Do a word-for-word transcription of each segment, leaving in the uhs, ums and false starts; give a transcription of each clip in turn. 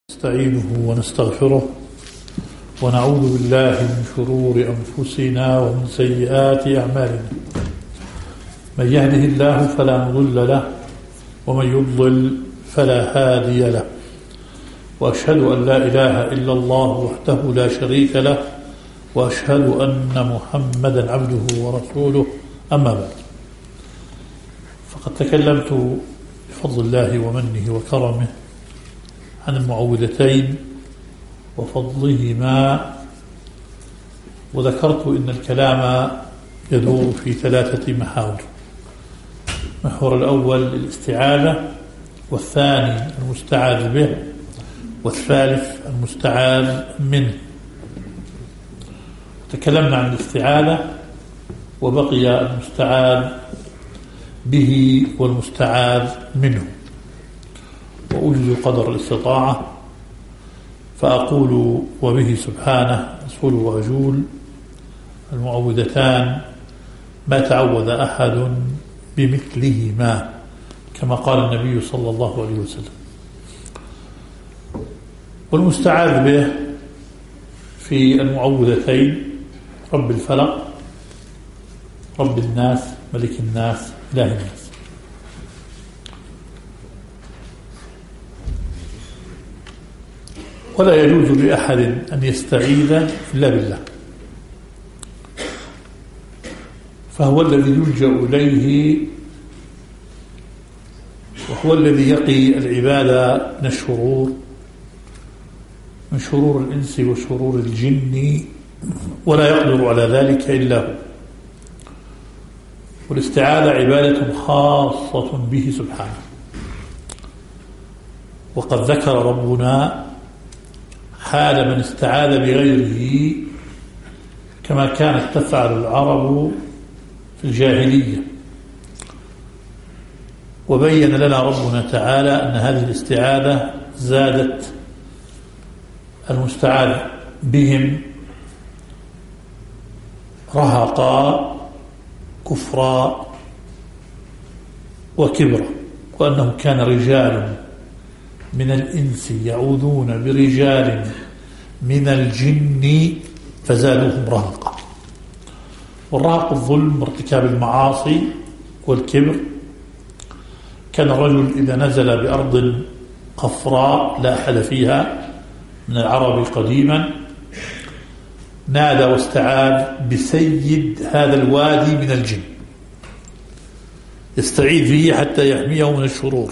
نستعينه ونستغفره ونعوذ بالله من شرور أنفسنا ومن سيئات أعمالنا. من يهده الله فلا مضل له ومن يضلل فلا هادي له، وأشهد أن لا إله إلا الله وحده لا شريك له، وأشهد أن محمدا عبده ورسوله. أما بعد، فقد تكلمت بفضل الله ومنه وكرمه عن المعوذتين وفضلهما، وذكرت إن الكلام يدور في ثلاثة محاور. المحور الأول الاستعاذة، والثاني المستعاذ به، والثالث المستعاذ منه. تكلمنا عن الاستعاذة وبقي المستعاذ به والمستعاذ منه، وأجز قدر الاستطاعة فأقول وبه سبحانه أصول وأجول المعوذتان ما تعوذ أحد بمثلهما، كما قال النبي صلى الله عليه وسلم. والمستعاذ به في المعوذتين رب الفلق، رب الناس، ملك الناس، إله الناس. ولا يجوز لأحد أن يستعيذ إلا بالله، فهو الذي يلجأ إليه، وهو الذي يقي العباد من الشرور، من شرور الإنس وشرور الجن، ولا يقدر على ذلك إلا هو. والاستعاذة عبادة خاصة به سبحانه، وقد ذكر ربنا حال من استعاذ بغيره كما كانت تفعل العرب في الجاهلية، وبين لنا ربنا تعالى أن هذه الاستعاذة زادت المستعاذ بهم رهقا كفرا وكبرا، وأنه كان رجال من الإنس يعوذون برجال من الجن فزادوهم رهقا. والرهق الظلم وارتكاب المعاصي والكبر. كان الرجل إذا نزل بأرض قفراء لا أحد فيها من العرب قديما نادى واستعاذ بسيد هذا الوادي من الجن، يستعيذ به حتى يحميه من الشرور.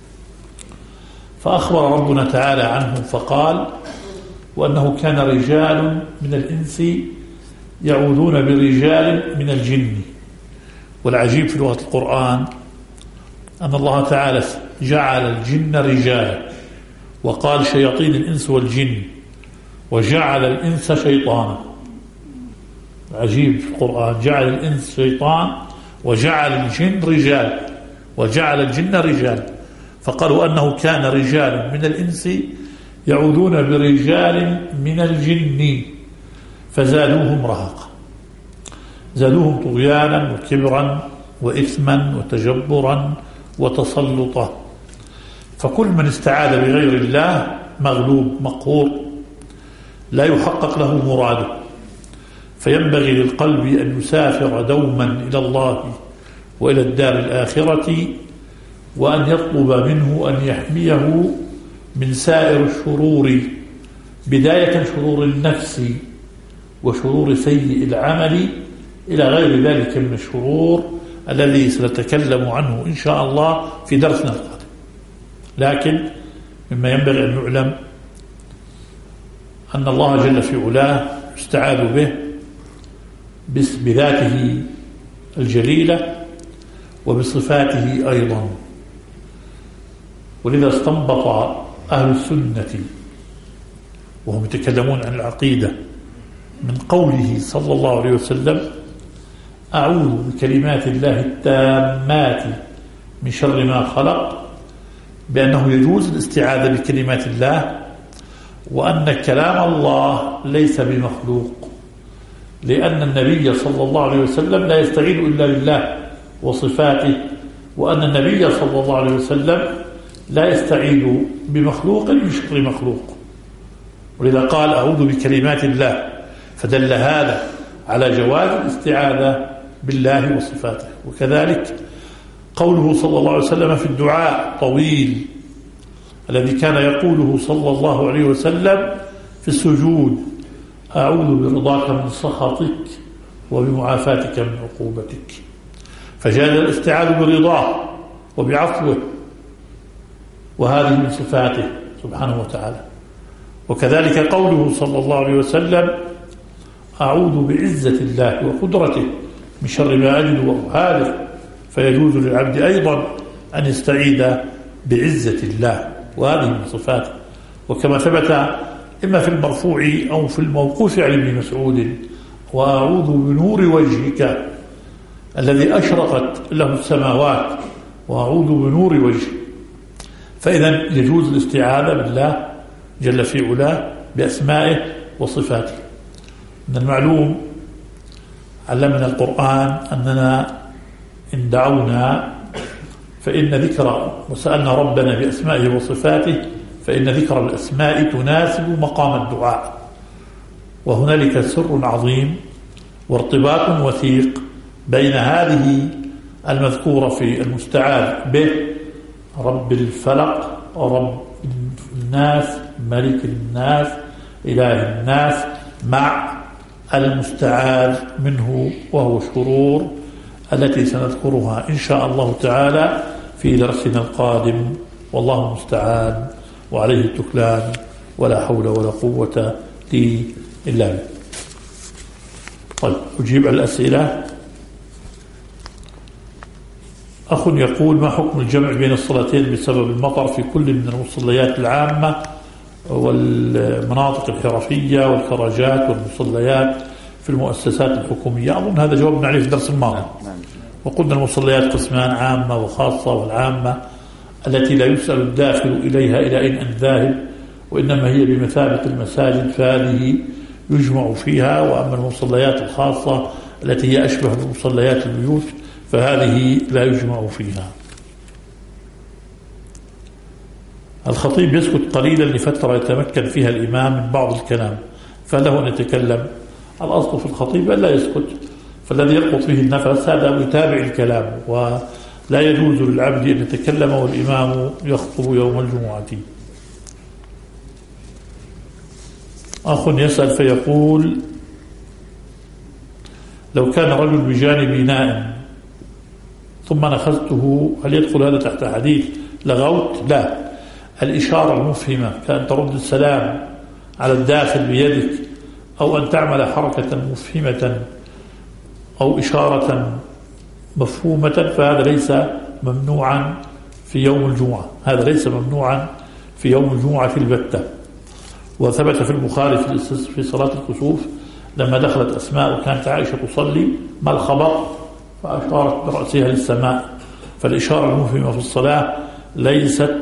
فأخبر ربنا تعالى عنه فقال: وأنه كان رجال من الإنس يعوذون برجال من الجن. والعجيب في لغة القرآن أن الله تعالى جعل الجن رجالا، وقال شياطين الإنس والجن، وجعل الإنس شيطانا. عجيب في القرآن، جعل الإنس شيطان وجعل الجن رجال، وجعل الجن رجال. فقالوا أنه كان رجال من الإنس يعوذون برجال من الجن فزادوهم رهقا، زادوهم طغيانا وكبرا وإثما وتجبرا وتسلطا. فكل من استعاذ بغير الله مغلوب مقهور، لا يحقق له مراده. فينبغي للقلب أن يسافر دوما إلى الله وإلى الدار الآخرة، وأن يطلب منه أن يحميه من سائر الشرور، بداية شرور النفس وشرور سيء العمل إلى غير ذلك من الشرور الذي سنتكلم عنه إن شاء الله في درسنا القادم. لكن مما ينبغي أن نعلم أن الله جل في علاه يستعاذ به بذاته الجليلة وبصفاته أيضا. ولذا استنبط أهل السنة وهم يتكلمون عن العقيدة من قوله صلى الله عليه وسلم: أعوذ بكلمات الله التامات من شر ما خلق، بأنه يجوز الاستعاذة بكلمات الله، وأن كلام الله ليس بمخلوق، لأن النبي صلى الله عليه وسلم لا يستعيذ إلا بالله وصفاته، وأن النبي صلى الله عليه وسلم لا يستعيذ بمخلوق من شر مخلوق، ولذا قال أعوذ بكلمات الله، فدل هذا على جواز الاستعاذة بالله وصفاته. وكذلك قوله صلى الله عليه وسلم في الدعاء طويل الذي كان يقوله صلى الله عليه وسلم في السجود: أعوذ برضاك من سخطك وبمعافاتك من عقوبتك. فجاز الاستعاذ برضاه وبعفوه، وهذه من صفاته سبحانه وتعالى. وكذلك قوله صلى الله عليه وسلم: أعوذ بعزة الله وقدرته من شر ما أجد وأحاذر. فيجوز للعبد أيضا أن يستعيذ بعزة الله، وهذه من صفاته. وكما ثبت إما في المرفوع أو في الموقوف عن ابن مسعود: وأعوذ بنور وجهك الذي أشرقت له السماوات، وأعوذ بنور وجهك. فإذا يجوز الاستعاذة بالله جل في علاه بأسمائه وصفاته. من المعلوم علمنا القرآن أننا إن دعونا فإن ذكر وسألنا ربنا بأسمائه وصفاته فإن ذكر الأسماء تناسب مقام الدعاء، وهنالك سر عظيم وارتباط وثيق بين هذه المذكورة في المستعاذ به: رب الفلق، رب الناس، ملك الناس، إله الناس، مع المستعاذ منه وهو الشرور التي سنذكرها إن شاء الله تعالى في درسنا القادم. والله المستعان وعليه التكلان، ولا حول ولا قوة لي إلا بالله. طيب، أجيب على الأسئلة. أخ يقول: ما حكم الجمع بين الصلاتين بسبب المطر في كل من المصليات العامة والمناطق الحرفية والخراجات والمصليات في المؤسسات الحكومية؟ أظن هذا جوابنا عليه في الدرس الماضي، وقلنا المصليات قسمان: عامة وخاصة. والعامة التي لا يسأل الداخل إليها إلى أين أن ذاهب، وإنما هي بمثابة المساجد، فهذه يجمع فيها. وأما المصليات الخاصة التي هي أشبه بمصليات البيوت فهذه لا يجمع فيها. الخطيب يسكت قليلا لفترة يتمكن فيها الإمام من بعض الكلام، فله أن يتكلم. الأصل في الخطيب أن لا يسكت، فالذي يلقط فيه النفس هذا يتابع الكلام، ولا يجوز للعبد أن يتكلم والإمام يخطب يوم الجمعة. أخ يسأل فيقول: لو كان رجل بجانبي نائم ثم نخذته، هل يدخل هذا تحت حديث لغوت؟ لا. الإشارة المفهمة كأن ترد السلام على الداخل بيدك، أو أن تعمل حركة مفهمة أو إشارة مفهومة، فهذا ليس ممنوعا في يوم الجمعة. هذا ليس ممنوعا في يوم الجمعة البتة. وثبت في البخاري في صلاة الكسوف لما دخلت أسماء وكانت عائشة تصلي: ما الخبر؟ فأشارت برأسها للسماء. فالإشارة المفهمة في الصلاة ليست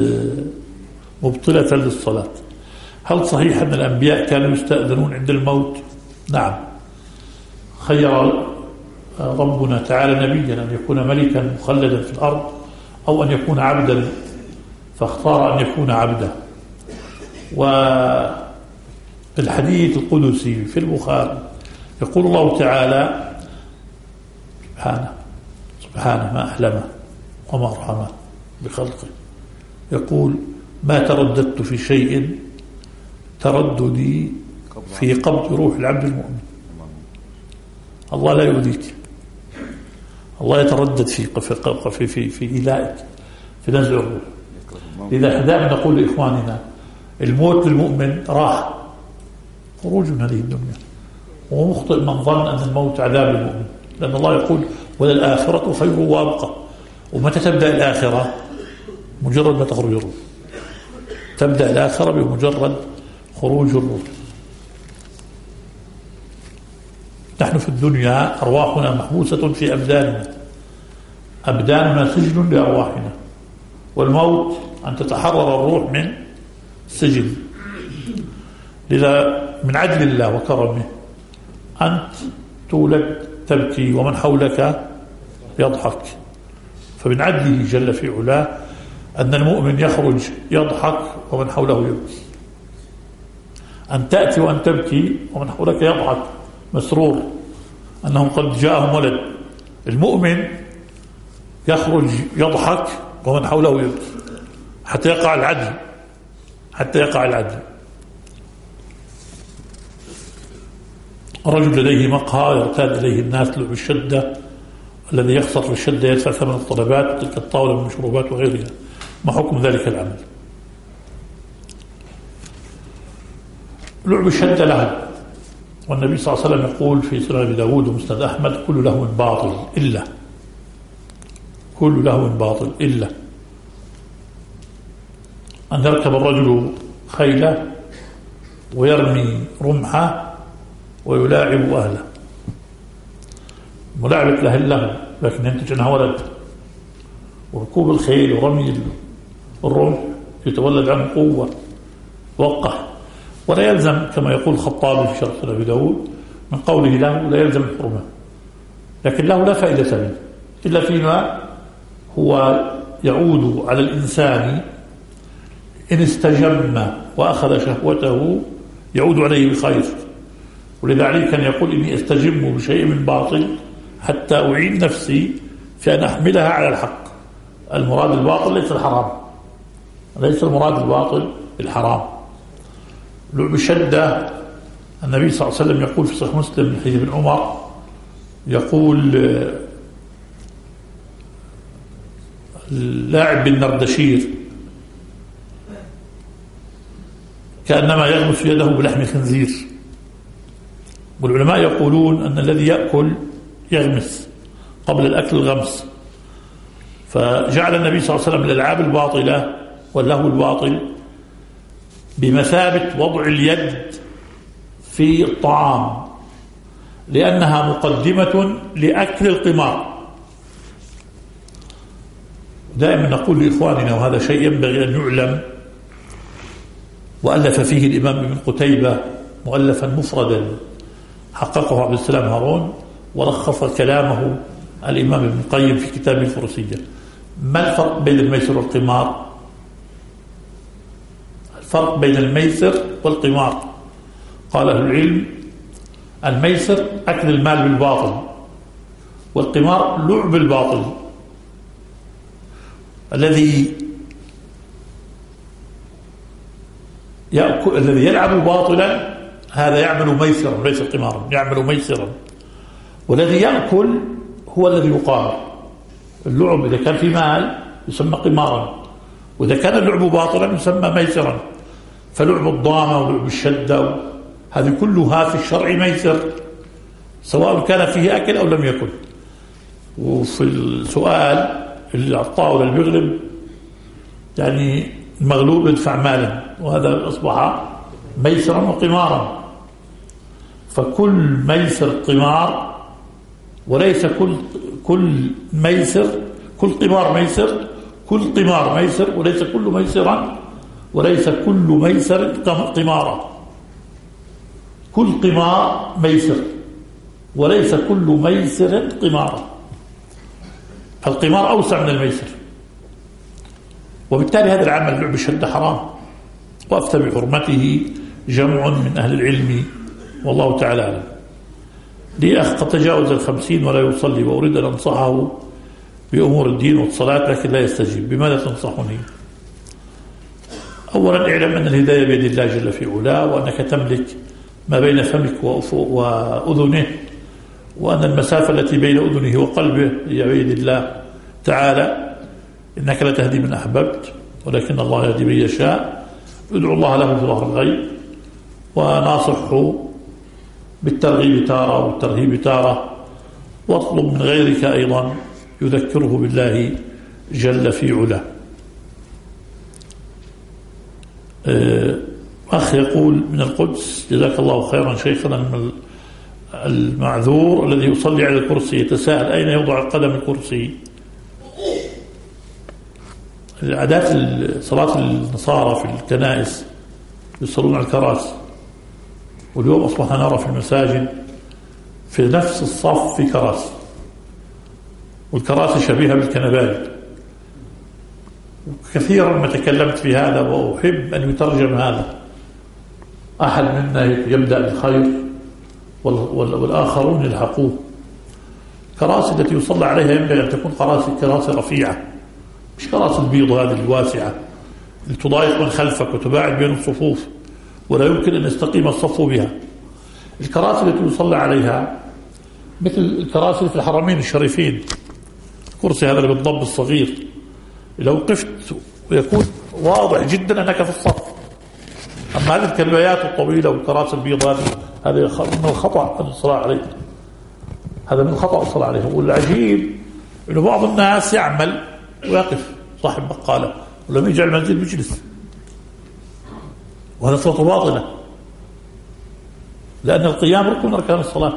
مبطلة للصلاة. هل صحيح أن الأنبياء كانوا يستأذنون عند الموت؟ نعم. خير ربنا تعالى نبيا أن يكون ملكا مخلدا في الأرض أو أن يكون عبدا، فاختار أن يكون عبدا. وفي الحديث القدسي في البخاري يقول الله تعالى: سبحانه سبحانه ما أحلمه وما أرحمه بخلقه، يقول: ما ترددت في شيء ترددي في قبض روح العبد المؤمن. الله لا يؤذيك، الله يتردد في في في في إيلائك، في نزع الروح. لذا دائما نقول لإخواننا: الموت للمؤمن راحة، خروج من هذه الدنيا. ومخطئ من ظن أن الموت عذاب للمؤمن، لأن الله يقول: وللآخرة خير وأبقى. ومتى تبدأ الآخرة؟ مجرد ما تخرج الروح. تبدأ الآخرة بمجرد خروج الروح. نحن في الدنيا أرواحنا محبوسة في أبداننا، أبداننا سجن لأرواحنا، والموت أن تتحرر الروح من سجن. لذا من عدل الله وكرمه أنت تولد تبكي ومن حولك يضحك، فمن عدله جل في علاه أن المؤمن يخرج يضحك ومن حوله يبكي، أن تأتي وأن تبكي ومن حولك يضحك مسرور أنهم قد جاءهم ولد. المؤمن يخرج يضحك ومن حوله يبكي حتى يقع العدل، حتى يقع العدل. الرجل لديه مقهى يرتاد إليه الناس لعب الشدة، الذي يخسر في الشدة يدفع ثمن الطلبات تلك الطاولة من المشروبات وغيرها. ما حكم ذلك العمل؟ لعب الشدة له، والنبي صلى الله عليه وسلم يقول في سنن أبي داود ومسند أحمد: كل لهو باطل إلا كل لهو باطل إلا أن يركب الرجل خيله ويرمي رمحه ويلاعب أهله. ملاعبة له اللهو لكن ينتج عنها ولد، وركوب الخيل ورمي الرمح يتولد عنه قوة وقع، ولا يلزم كما يقول الخطابي في شرح سنن أبي داود من قوله له لا يلزم الحرمة، لكن له لا فائدة منه إلا فيما هو يعود على الإنسان إن استجم وأخذ شهوته يعود عليه بخير. ولذلك كان يقول: إني أستجم بشيء من باطل حتى أعين نفسي في أن أحملها على الحق. المراد الباطل ليس الحرام، ليس المراد الباطل الحرام. لعب الشدة النبي صلى الله عليه وسلم يقول في صحيح مسلم من حديث ابن عمر، يقول: اللاعب بالنردشير كأنما يغمس يده بلحم خنزير. والعلماء يقولون أن الذي يأكل يغمس قبل الأكل الغمس، فجعل النبي صلى الله عليه وسلم الألعاب الباطلة واللهو الباطل بمثابة وضع اليد في الطعام، لأنها مقدمة لأكل القمار. دائما نقول لإخواننا وهذا شيء ينبغي أن يعلم، وألف فيه الإمام ابن قتيبة مؤلفا مفردا حققه عبد السلام هارون، ولخص كلامه الإمام ابن القيم في كتابه الفروسية. ما الفرق بين الميسر والقمار؟ الفرق بين الميسر والقمار قال أهل العلم: الميسر أكل المال بالباطل، والقمار لعب الباطل. الذي يأكل الذي يلعب باطلا هذا يعمل ميسرا وليس قمارا، يعمل ميسرا. والذي يأكل هو الذي يقامر. اللعب إذا كان في مال يسمى قمارا، وإذا كان اللعب باطلا يسمى ميسرا. فلعب الضامة ولعب الشدة هذه كلها في الشرع ميسر، سواء كان فيه أكل أو لم يكن. وفي السؤال اللي على الطاولة اللي بيغلب يعني المغلوب يدفع مالا، وهذا أصبح ميسرا وقمارا. فكل ميسر قمار، وليس كل كل ميسر كل قمار ميسر كل قمار ميسر وليس كل ميسرا وليس كل ميسر قمارا. كل قمار ميسر وليس كل ميسر قمارا. القمار أوسع من الميسر، وبالتالي هذا العمل لعب الشدة حرام، وأفتى بحرمته جمع من أهل العلم والله تعالى أعلم. لي أخ قد تجاوز الخمسين ولا يصلي، وأريد أن أنصحه بأمور الدين والصلاة لكن لا يستجيب، بماذا تنصحني؟ أولا اعلم أن الهداية بيد الله جل في علاه، وأنك تملك ما بين فمك وأذنه، وأن المسافة التي بين أذنه وقلبه هي بيد الله تعالى. إنك لا تهدي من أحببت ولكن الله يهدي من يشاء. ادعو الله له في ظهر الغيب، وناصحه بالترغيب تارة والترهيب تارة، واطلب من غيرك أيضا يذكره بالله جل في علاه. أخ يقول من القدس: جزاك الله خيرا شيخنا المعذور الذي يصلي على الكرسي يتساءل أين يوضع قدم الكرسي. عادات صلاة النصارى في الكنائس يصلون على الكراسي، واليوم أصبحنا نرى في المساجد في نفس الصف في كراسي، والكراسي شبيهة بالكنبات، كثيرا ما تكلمت في هذا وأحب أن يترجم هذا. أحد منا يبدأ بالخير والآخرون يلحقوه. كراسي التي يصلى عليها ينبغي أن تكون كراسي كراسي رفيعة، مش كراسي البيض هذه الواسعة اللي تضايق من خلفك وتباعد بين الصفوف ولا يمكن أن يستقيم الصف بها. الكراسي التي يصلى عليها مثل الكراسي في الحرمين الشريفين، الكرسي هذا اللي بالضب الصغير لو وقفت ويكون واضح جدا أنك في الصف. أما هذه الكلبيات الطويلة والكراسي البيض هذه من الخطأ الصلاة عليه، هذا من الخطأ الصلاة عليه. والعجيب إنه بعض الناس يعمل ويقف صاحب بقالة ولما يجي على المنزل بيجلس، وهذا صلاة باطلة، لأن القيام ركن من أركان الصلاة.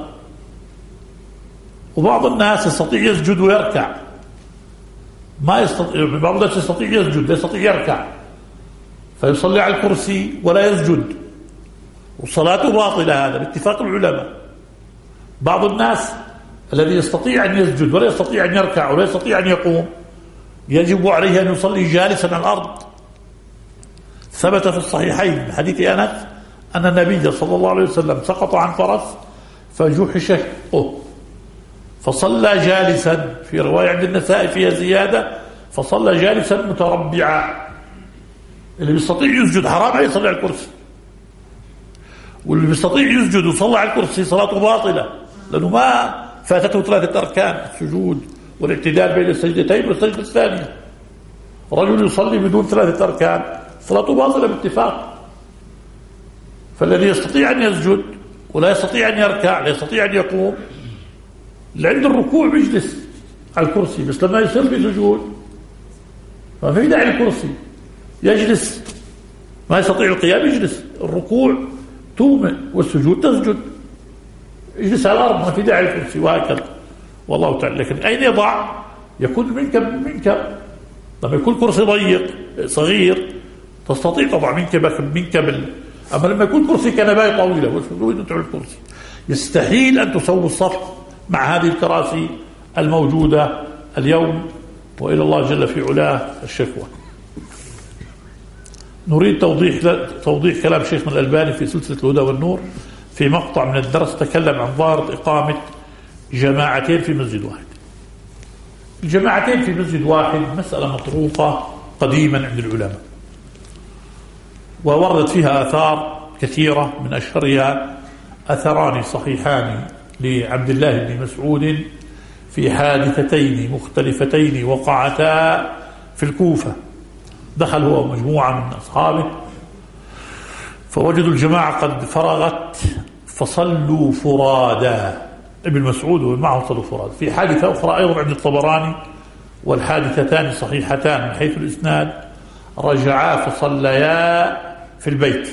وبعض الناس يستطيع يسجد ويركع، ما يستطيع. بعض الناس يستطيع يسجد لا يستطيع يركع، فيصلي على الكرسي ولا يسجد وصلاته باطلة، هذا باتفاق العلماء. بعض الناس الذي يستطيع أن يسجد ولا يستطيع أن يركع ولا يستطيع أن يقوم يجب عليه أن يصلي جالسا على الأرض. ثبت في الصحيحين من حديث أنس أن النبي صلى الله عليه وسلم سقط عن فرس فجحش شقه فصلى جالسا، في رواية عند النسائي فيها زيادة فصلى جالسا متربعا. اللي بيستطيع يسجد حرام عليه يصلي على الكرسي، واللي بيستطيع يسجد وصلى على الكرسي صلاته باطلة، لأنه ما فاتته ثلاثة أركان: السجود والاعتدال بين السجدتين والسجدة الثانية. رجل يصلي بدون ثلاثة أركان صلاته باطلة باتفاق. فالذي يستطيع أن يسجد ولا يستطيع أن يركع لا يستطيع أن يقوم، اللي عند الركوع بيجلس على الكرسي، بس لما يصير بسجود ما في داعي الكرسي، يجلس. ما يستطيع القيام يجلس، الركوع تومئ والسجود تسجد، يجلس على الأرض، ما في داعي الكرسي، وهكذا. والله تعالى. لكن أين يضع؟ يكون منكب منكب. لما يكون كرسي ضيق صغير تستطيع طبعا منكب منكب ال... أما لما يكون كرسي كنباية طويلة والسجود تدعو الكرسي، يستحيل أن تسوي الصف مع هذه الكراسي الموجودة اليوم، وإلى الله جل في علاه الشكوى. نريد توضيح توضيح كلام شيخنا الألباني في سلسلة الهدى والنور في مقطع من الدرس تكلم عن ظاهرة إقامة جماعتين في مسجد واحد. الجماعتين في مسجد واحد مسألة مطروقة قديما عند العلماء، ووردت فيها آثار كثيرة، من أشهرها أثران صحيحان لعبد الله بن مسعود في حادثتين مختلفتين وقعتا في الكوفة. دخل هو ومجموعة من أصحابه فوجدوا الجماعة قد فرغت فصلوا فرادا، ابن مسعود ومعه صلوا فرادا. في حادثة أخرى أيضا عند الطبراني، والحادثتان صحيحتان من حيث الإسناد، رجعا فصليا في البيت.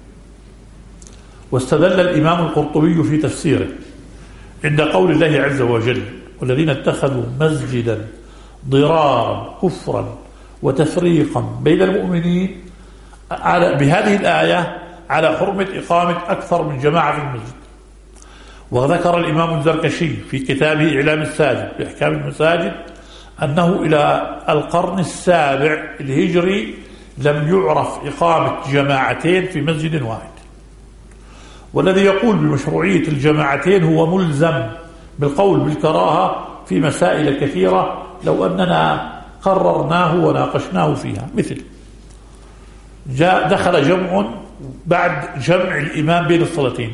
واستدل الإمام القرطبي في تفسيره عند قول الله عز وجل: والذين اتخذوا مسجدا ضرارا كفرا وتفريقا بين المؤمنين، على بهذه الآية على حرمة إقامة أكثر من جماعة في المسجد. وذكر الإمام الزركشي في كتابه إعلام الساجد بأحكام المساجد أنه إلى القرن السابع الهجري لم يعرف إقامة جماعتين في مسجد واحد. والذي يقول بمشروعية الجماعتين هو ملزم بالقول بالكراهة في مسائل كثيرة لو أننا قررناه وناقشناه فيها. مثل جاء دخل جمع بعد جمع الإمام بين الصلاتين،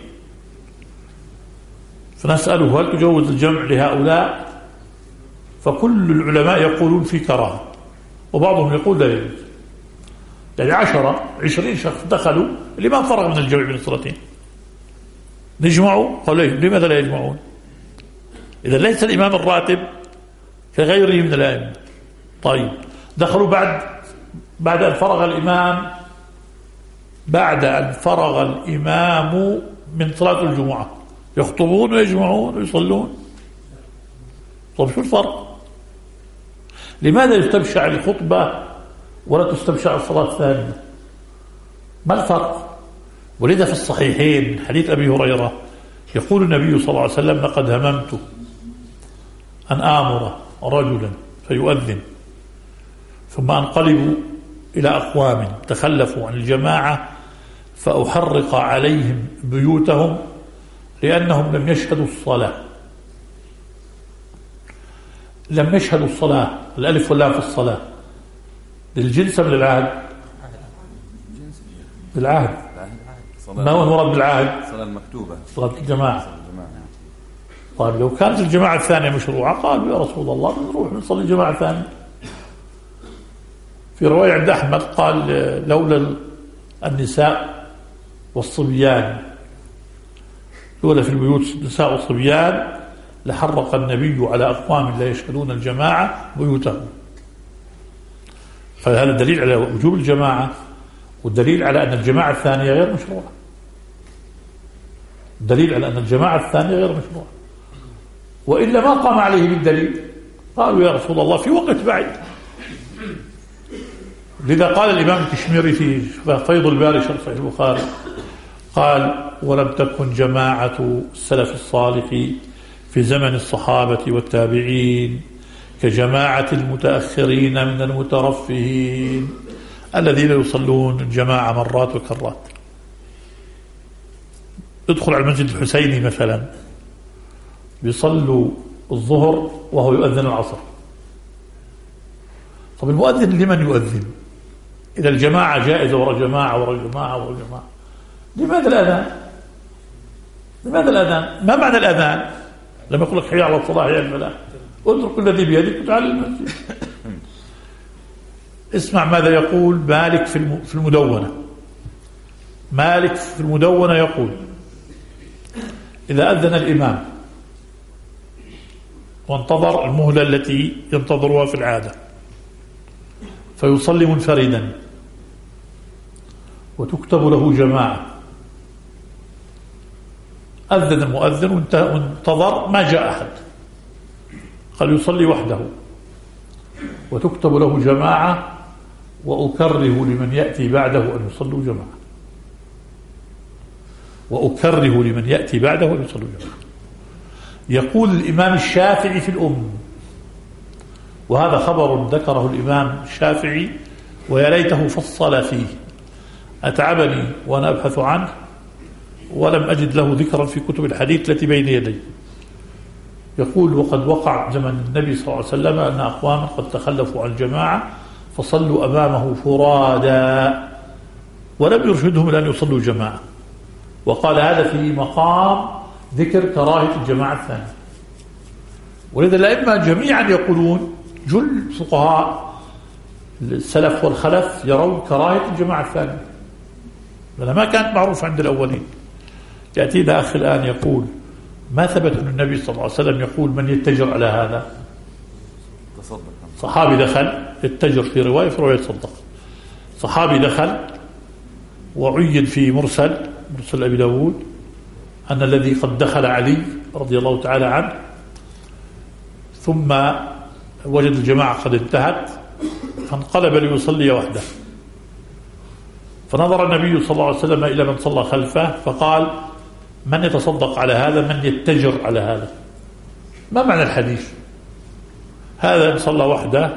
فنسأله: هل تجوز الجمع لهؤلاء؟ فكل العلماء يقولون في كراهة، وبعضهم يقول لا يجوز. يعني عشرة عشرين شخص دخلوا، الإمام فرغ من الجمع بين الصلاتين، نجمعوا؟ قالوا لماذا لا يجمعون؟ إذا ليس الإمام الراتب كغيره من الأئمة. طيب دخلوا بعد بعد أن فرغ الإمام بعد أن فرغ الإمام من صلاة الجمعة، يخطبون ويجمعون ويصلون. طيب شو الفرق؟ لماذا يستبشع الخطبة ولا تستبشع الصلاة الثانية؟ ما الفرق؟ ولذا في الصحيحين حديث أبي هريرة يقول النبي صلى الله عليه وسلم: لقد هممت أن آمر رجلا فيؤذن ثم أنقلب إلى أقوام تخلفوا عن الجماعة فأحرق عليهم بيوتهم لأنهم لم يشهدوا الصلاة لم يشهدوا الصلاة الألف واللام في الصلاة للجنس من العهد بالعهد ما هو المراد بالعهد الصلاة المكتوبة صلاة الجماعة. طيب لو كانت الجماعة الثانية مشروعة قالوا يا رسول الله نروح نصلي الجماعة الثانية. في رواية عند أحمد قال لولا النساء والصبيان لولا في البيوت النساء والصبيان لحرق النبي على أقوام لا يشهدون الجماعة بيوتهم. فهذا دليل على وجوب الجماعة والدليل على أن الجماعة الثانية غير مشروعة. دليل على أن الجماعة الثانية غير مشروعة وإلا ما قام عليه بالدليل. قالوا يا رسول الله في وقت بعيد. لذا قال الإمام الكشميري في فيض الباري شرح صحيح البخاري قال ولم تكن جماعة السلف الصالح في زمن الصحابة والتابعين كجماعة المتأخرين من المترفهين الذين يصلون الجماعة مرات وكرات. ادخل على المسجد الحسيني مثلا بيصلوا الظهر وهو يؤذن العصر. طب المؤذن لمن يؤذن؟ إذا الجماعة جائزة وراء جماعة وراء جماعة وراء جماعة لماذا الأذان؟ لماذا الأذان؟ ما معنى الأذان؟ لما يقول لك حي على الصلاة حي على الفلاح اترك الذي بيدك وتعال للمسجد. اسمع ماذا يقول مالك في المدونة. مالك في المدونة يقول إذا أذن الإمام وانتظر المهلة التي ينتظرها في العادة فيصلي منفردا وتكتب له جماعة. أذن المؤذن وانتظر ما جاء أحد قال يصلي وحده وتكتب له جماعة وأكره لمن يأتي بعده أن يصلوا جماعة وأكره لمن يأتي بعده أن يصلوا جماعة. يقول الإمام الشافعي في الأم وهذا خبر ذكره الإمام الشافعي ويا ليته فصل فيه أتعبني وأنا أبحث عنه ولم أجد له ذكرا في كتب الحديث التي بين يدي. يقول وقد وقع زمن النبي صلى الله عليه وسلم أن أقواما قد تخلفوا عن الجماعة فصلوا أمامه فرادا ولم يرشدهم إلى أن يصلوا جماعة. وقال هذا في مقام ذكر كراهة الجماعة الثانية. ولذا الأئمة جميعا يقولون جل فقهاء السلف والخلف يرون كراهة الجماعة الثانية لأنها ما كانت معروفة عند الأولين. يأتينا أخ الآن يقول ما ثبت أن النبي صلى الله عليه وسلم يقول من يتجر على هذا. صحابي دخل يتجر في رواية في رواية صدق. صحابي دخل وعين في مرسل مرسل أبي داود أن الذي قد دخل علي رضي الله تعالى عنه ثم وجد الجماعة قد انتهت فانقلب ليصلي وحده فنظر النبي صلى الله عليه وسلم إلى من صلى خلفه فقال من يتصدق على هذا من يتجر على هذا. ما معنى الحديث؟ هذا إن صلى وحده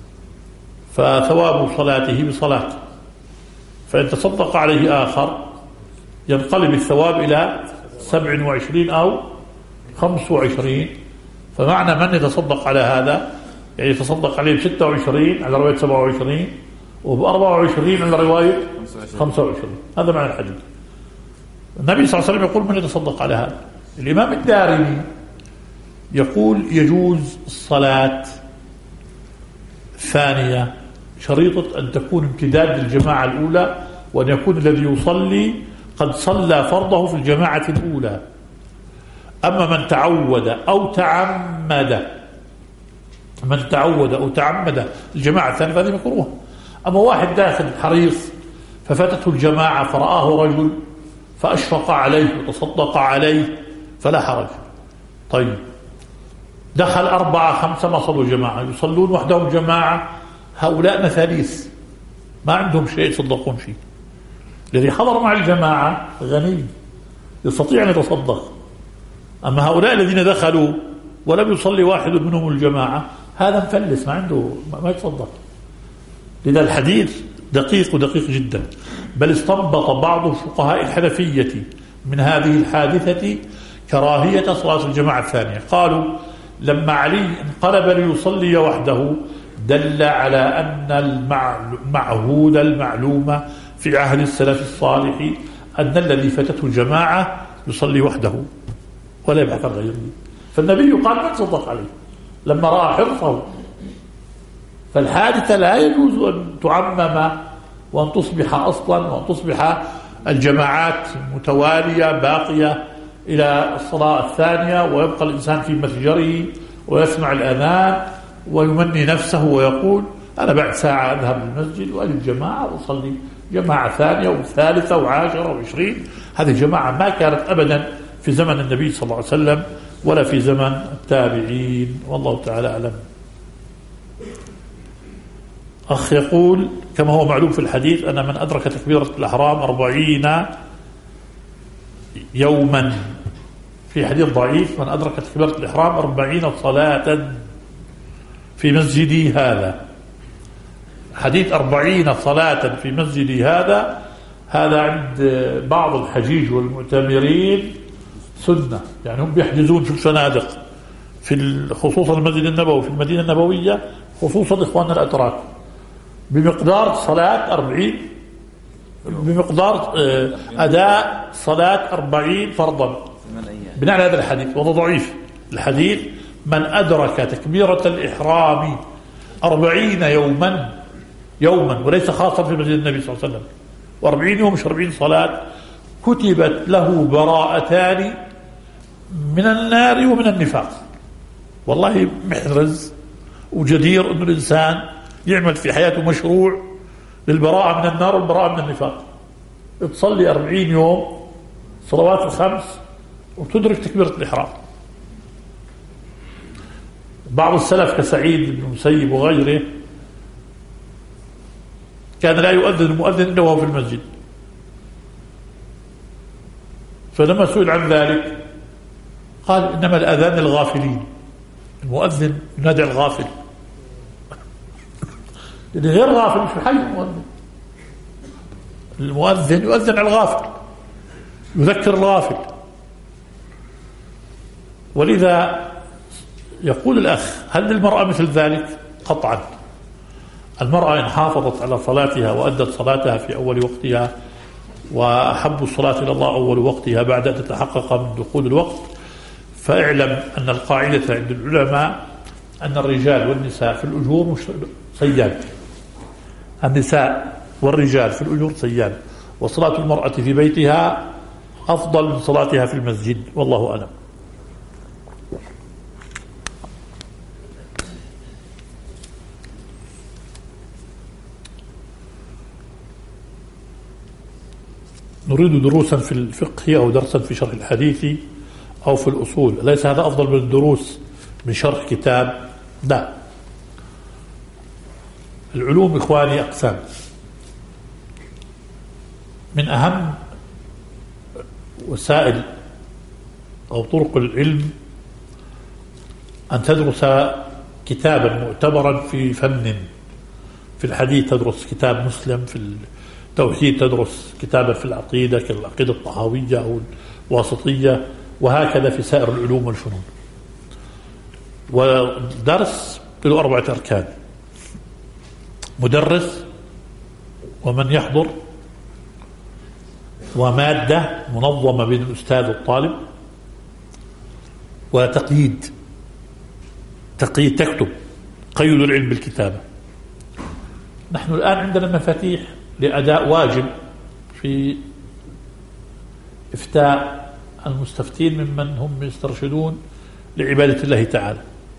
فثواب صلاته بصلاته فإن تصدق عليه آخر ينقلب الثواب إلى سبع وعشرين أو خمس وعشرين. فمعنى من يتصدق على هذا يعني يتصدق عليه بستة وعشرين على رواية سبعة وعشرين وبأربعة وعشرين على رواية خمسة وعشرين. هذا معنى الحديث. النبي صلى الله عليه وسلم يقول من يتصدق على هذا. الإمام الدارمي يقول يجوز الصلاة الثانية شريطة أن تكون امتداد للجماعة الأولى وأن يكون الذي يصلي قد صلى فرضه في الجماعة الأولى. أما من تعود أو تعمد من تعود أو تعمد الجماعة الثانية فهذه مكروه. أما واحد داخل حريص ففاتته الجماعة فرآه رجل فأشفق عليه وتصدق عليه فلا حرج. طيب دخل أربعة خمسة ما صلوا جماعة يصلون وحدهم جماعة هؤلاء مثاليث ما عندهم شيء يتصدقون فيه. الذي حضر مع الجماعة غني يستطيع أن يتصدق. أما هؤلاء الذين دخلوا ولم يصلي واحد منهم الجماعة هذا مفلس ما عنده ما يتصدق. لذا الحديث دقيق ودقيق جدا. بل استنبط بعض فقهاء الحنفية من هذه الحادثة كراهية صلاة الجماعة الثانية. قالوا لما علي انقلب ليصلي وحده دل على أن المعهود المعلوم في عهد السلف الصالح أن الذي فاتته جماعة يصلي وحده ولا يبحث عن غيره. فالنبي قال من صدق عليه لما رأى حرصه. فالحادثة لا يجوز أن تعمم وأن تصبح أصلا وأن تصبح الجماعات متوالية باقية إلى الصلاة الثانية، ويبقى الإنسان في مسجره ويسمع الأذان ويمني نفسه ويقول أنا بعد ساعة أذهب للمسجد وأجد الجماعة وأصلي جماعة ثانية وثالثة وعاشرة وعشرين. هذه الجماعة ما كانت أبدا في زمن النبي صلى الله عليه وسلم ولا في زمن التابعين، والله تعالى أعلم. أخ يقول كما هو معلوم في الحديث أن من أدرك تكبيرة الإحرام أربعين يوما، في حديث ضعيف من أدرك تكبيرة الإحرام أربعين صلاة في مسجدي هذا. حديث أربعين صلاة في مسجدي هذا هذا عند بعض الحجيج والمعتمرين سنة، يعني هم بيحجزون في الفنادق في خصوصا المسجد النبوي في المدينة النبوية، خصوصا إخواننا الأتراك، بمقدار صلاة أربعين، بمقدار أداء صلاة أربعين فرضا بناء على هذا الحديث، وهو ضعيف. الحديث من أدرك تكبيرة الإحرام أربعين يوما يوما، وليس خاصا في مسجد النبي صلى الله عليه وسلم، وأربعين يوم مش أربعين صلاة، كتبت له براءتان من النار ومن النفاق. والله محرز وجدير أن الإنسان يعمل في حياته مشروع للبراءة من النار والبراءة من النفاق. تصلي أربعين يوم صلوات الخمس وتدرك تكبيرة الإحرام. بعض السلف كسعيد بن المسيب وغيره كان لا يؤذن المؤذن إلا وهو في المسجد، فلما سئل عن ذلك قال إنما الأذان الغافلين، المؤذن ينادي الغافل، لأن غير غافل مش حي المؤذن. المؤذن يؤذن على الغافل، يذكر الغافل. ولذا يقول الأخ هل للمرأة مثل ذلك؟ قطعا المرأة إن حافظت على صلاتها وأدت صلاتها في أول وقتها، وأحب الصلاة إلى الله أول وقتها بعد أن تتحقق من دخول الوقت، فاعلم أن القاعدة عند العلماء أن الرجال والنساء في الأجور سيان، النساء والرجال في الأجور سيان، وصلاة المرأة في بيتها أفضل من صلاتها في المسجد، والله أعلم. نريد دروسا في الفقه أو درسا في شرح الحديث أو في الأصول، ليس هذا أفضل من الدروس من شرح كتاب؟ لا. العلوم إخواني أقسام، من أهم وسائل أو طرق العلم أن تدرس كتابا معتبرا في فن. في الحديث تدرس كتاب مسلم، في التوحيد تدرس كتابا في العقيدة كالعقيدة الطحاوية أو الواسطية، وهكذا في سائر العلوم والفنون. ودرس له أربعة أركان: مدرس، ومن يحضر، ومادة منظمة بين الأستاذ والطالب، وتقييد، تقييد تكتب، قيد العلم بالكتابة. نحن الآن عندنا مفاتيح لأداء واجب في إفتاء المستفتين ممن هم يسترشدون لعبادة الله تعالى،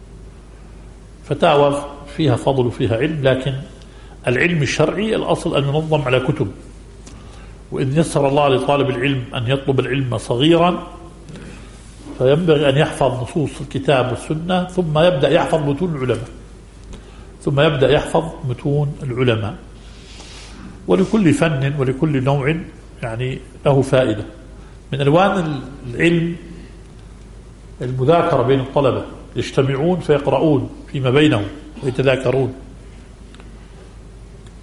فتاوى فيها فضل وفيها علم، لكن العلم الشرعي الأصل أن ينظم على كتب. وإذ يسر الله لطالب العلم أن يطلب العلم صغيرا، فينبغي أن يحفظ نصوص الكتاب والسنة، ثم يبدأ يحفظ متون العلماء، ثم يبدأ يحفظ متون العلماء. ولكل فن ولكل نوع يعني له فائدة. من ألوان العلم المذاكرة بين الطلبة، يجتمعون فيقرؤون فيما بينهم ويتذاكرون.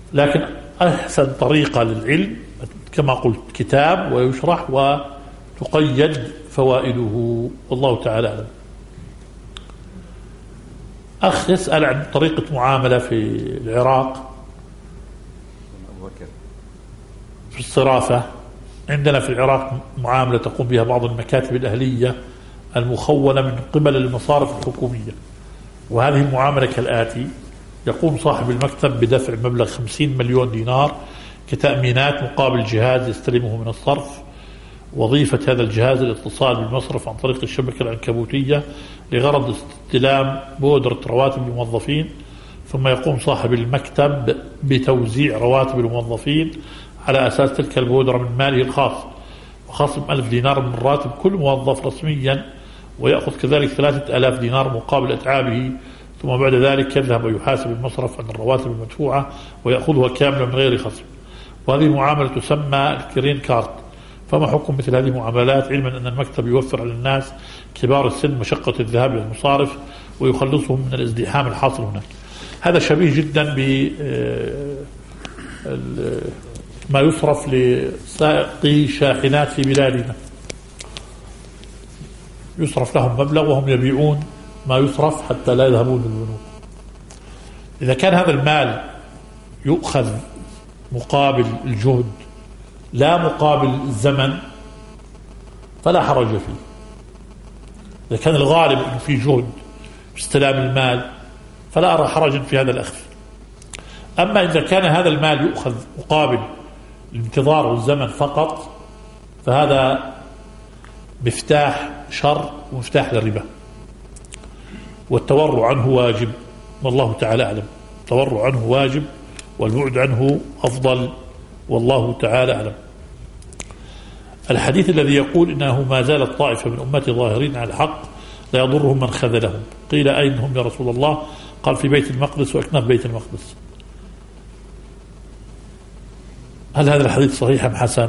لكن أحسن طريقة للعلم كما قلت كتاب ويشرح وتقيد فوائده، والله تعالى أعلم. أخ يسأل عن طريقة معاملة في العراق في الصرافة. عندنا في العراق معاملة تقوم بها بعض المكاتب الأهلية المخولة من قبل المصارف الحكومية، وهذه المعاملة كالآتي: يقوم صاحب المكتب بدفع مبلغ خمسين مليون دينار كتأمينات مقابل جهاز يستلمه من الصرف. وظيفة هذا الجهاز الاتصال بالمصرف عن طريق الشبكة العنكبوتية لغرض استلام بودرة رواتب الموظفين، ثم يقوم صاحب المكتب بتوزيع رواتب الموظفين على أساس تلك البودرة من ماله الخاص، وخصم ألف دينار من راتب كل موظف رسميا، ويأخذ كذلك ثلاثة آلاف دينار مقابل أتعابه، ثم بعد ذلك يذهب ويحاسب المصرف عن الرواتب المدفوعة ويأخذها كاملة من غير خصم. وهذه المعاملة تسمى الكرين كارت. فما حكم مثل هذه المعاملات، علما أن المكتب يوفر على الناس كبار السن مشقة الذهاب إلى المصارف ويخلصهم من الازدحام الحاصل هناك؟ هذا شبيه جدا ب ما يصرف لسائقي شاحنات في بلادنا، يصرف لهم مبلغ وهم يبيعون ما يصرف حتى لا يذهبون للبنوك. إذا كان هذا المال يؤخذ مقابل الجهد لا مقابل الزمن فلا حرج فيه. إذا كان الغالب أنه في جهد في استلام المال فلا أرى حرجا في هذا الأخذ. أما إذا كان هذا المال يؤخذ مقابل الانتظار والزمن فقط فهذا مفتاح شر ومفتاح للربا، والتورع عنه واجب، والله تعالى أعلم. التورع عنه واجب والبعد عنه أفضل، والله تعالى أعلم. الحديث الذي يقول إنه ما زالت طائفة من أمتي ظاهرين على الحق لا يضرهم من خذلهم، قيل أين هم يا رسول الله؟ قال في بيت المقدس وأكناف بيت المقدس. هل هذا الحديث صحيح أم حسن؟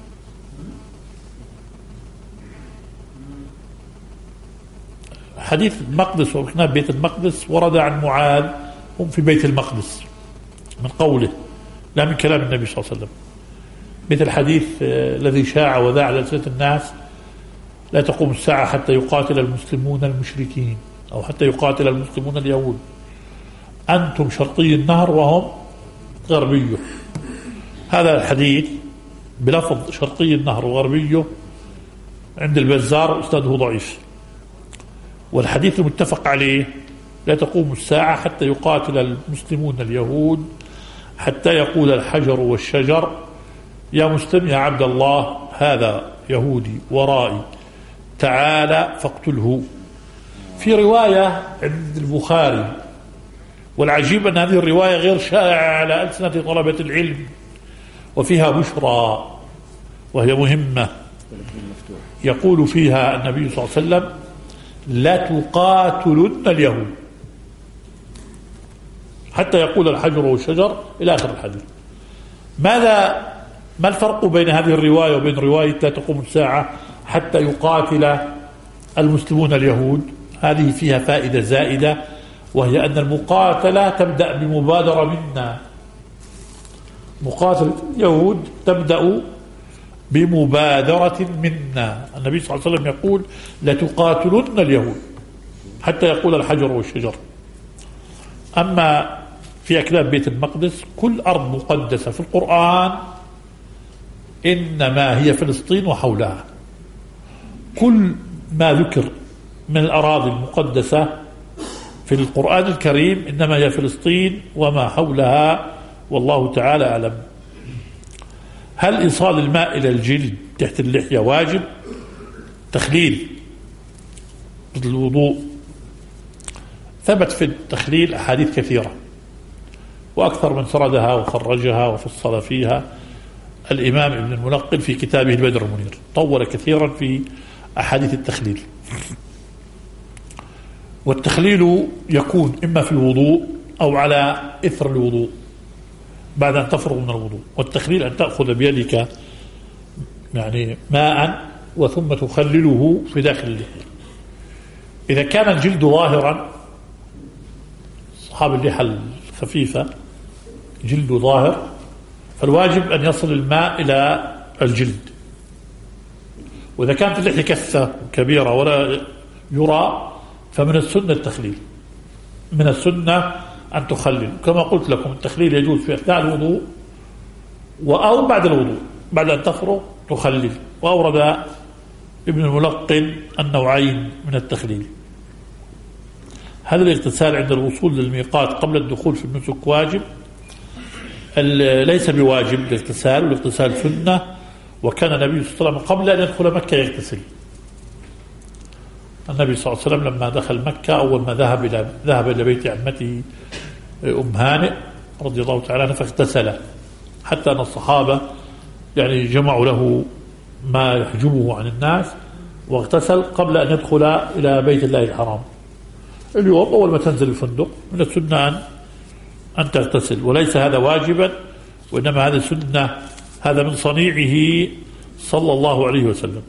حديث المقدس وأكناف بيت المقدس ورد عن معاذ هم في بيت المقدس من قوله لا من كلام النبي صلى الله عليه وسلم، مثل الحديث الذي شاع وذاع على ألسنة الناس: لا تقوم الساعة حتى يقاتل المسلمون المشركين، أو حتى يقاتل المسلمون اليهود، أنتم شرقي النهر وهم غربيه. هذا الحديث بلفظ شرقي النهر وغربيه عند البزار أستاذه ضعيف. والحديث المتفق عليه: لا تقوم الساعة حتى يقاتل المسلمون اليهود حتى يقول الحجر والشجر يا مسلم يا عبد الله هذا يهودي ورائي تعالى فاقتله. في رواية عند البخاري، والعجيب أن هذه الرواية غير شائعة على ألسنة طلبة العلم، وفيها بشرى وهي مهمة. يقول فيها النبي صلى الله عليه وسلم: لا تقاتلن اليهود حتى يقول الحجر والشجر إلى آخر الحديث. ماذا ما الفرق بين هذه الرواية وبين رواية لا تقوم الساعة حتى يقاتل المسلمون اليهود؟ هذه فيها فائدة زائدة، وهي أن المقاتلة تبدأ بمبادرة منا. مقاتلة اليهود تبدأ بمبادرة منا. النبي صلى الله عليه وسلم يقول: لتقاتلن اليهود حتى يقول الحجر والشجر. أما في أكناف بيت المقدس، كل أرض مقدسة في القرآن إنما هي فلسطين وحولها. كل ما ذكر من الأراضي المقدسة في القرآن الكريم إنما هي فلسطين وما حولها، والله تعالى أعلم. هل إيصال الماء إلى الجلد تحت اللحية واجب؟ تخليل مثل الوضوء. ثبت في التخليل أحاديث كثيرة، وأكثر من سردها وخرجها وفصل فيها الإمام ابن الملقن في كتابه البدر المنير، طول كثيرا في أحاديث التخليل. والتخليل يكون إما في الوضوء أو على إثر الوضوء بعد أن تفرغ من الوضوء. والتخليل أن تأخذ بيدك يعني ماء وثم تخلله في داخل اللحية. إذا كان الجلد ظاهرا، أصحاب اللحى الخفيفة جلد ظاهر، فالواجب أن يصل الماء إلى الجلد. وإذا كانت اللحية كثة كبيرة ولا يرى فمن السنة التخليل، من السنة أن تخلل. كما قلت لكم التخليل يجوز في أثناء الوضوء أو بعد الوضوء، بعد أن تفرغ تخلل. وأورد ابن الملقن النوعين من التخليل. هل الاغتسال عند الوصول للميقات قبل الدخول في النسك واجب؟ ليس بواجب الاغتسال، والاغتسال سنة، وكان النبي صلى الله عليه وسلم قبل أن يدخل مكة يغتسل. النبي صلى الله عليه وسلم لما دخل مكة أول ما ذهب إلى ذهب إلى بيت عمته أم هانئ رضي الله تعالى عنها فاغتسل، حتى أن الصحابة يعني جمعوا له ما يحجبه عن الناس واغتسل قبل أن يدخل إلى بيت الله الحرام. اليوم أول ما تنزل الفندق من السنة أن أن تغتسل، وليس هذا واجبا، وإنما هذا سنة، هذا من صنيعه صلى الله عليه وسلم.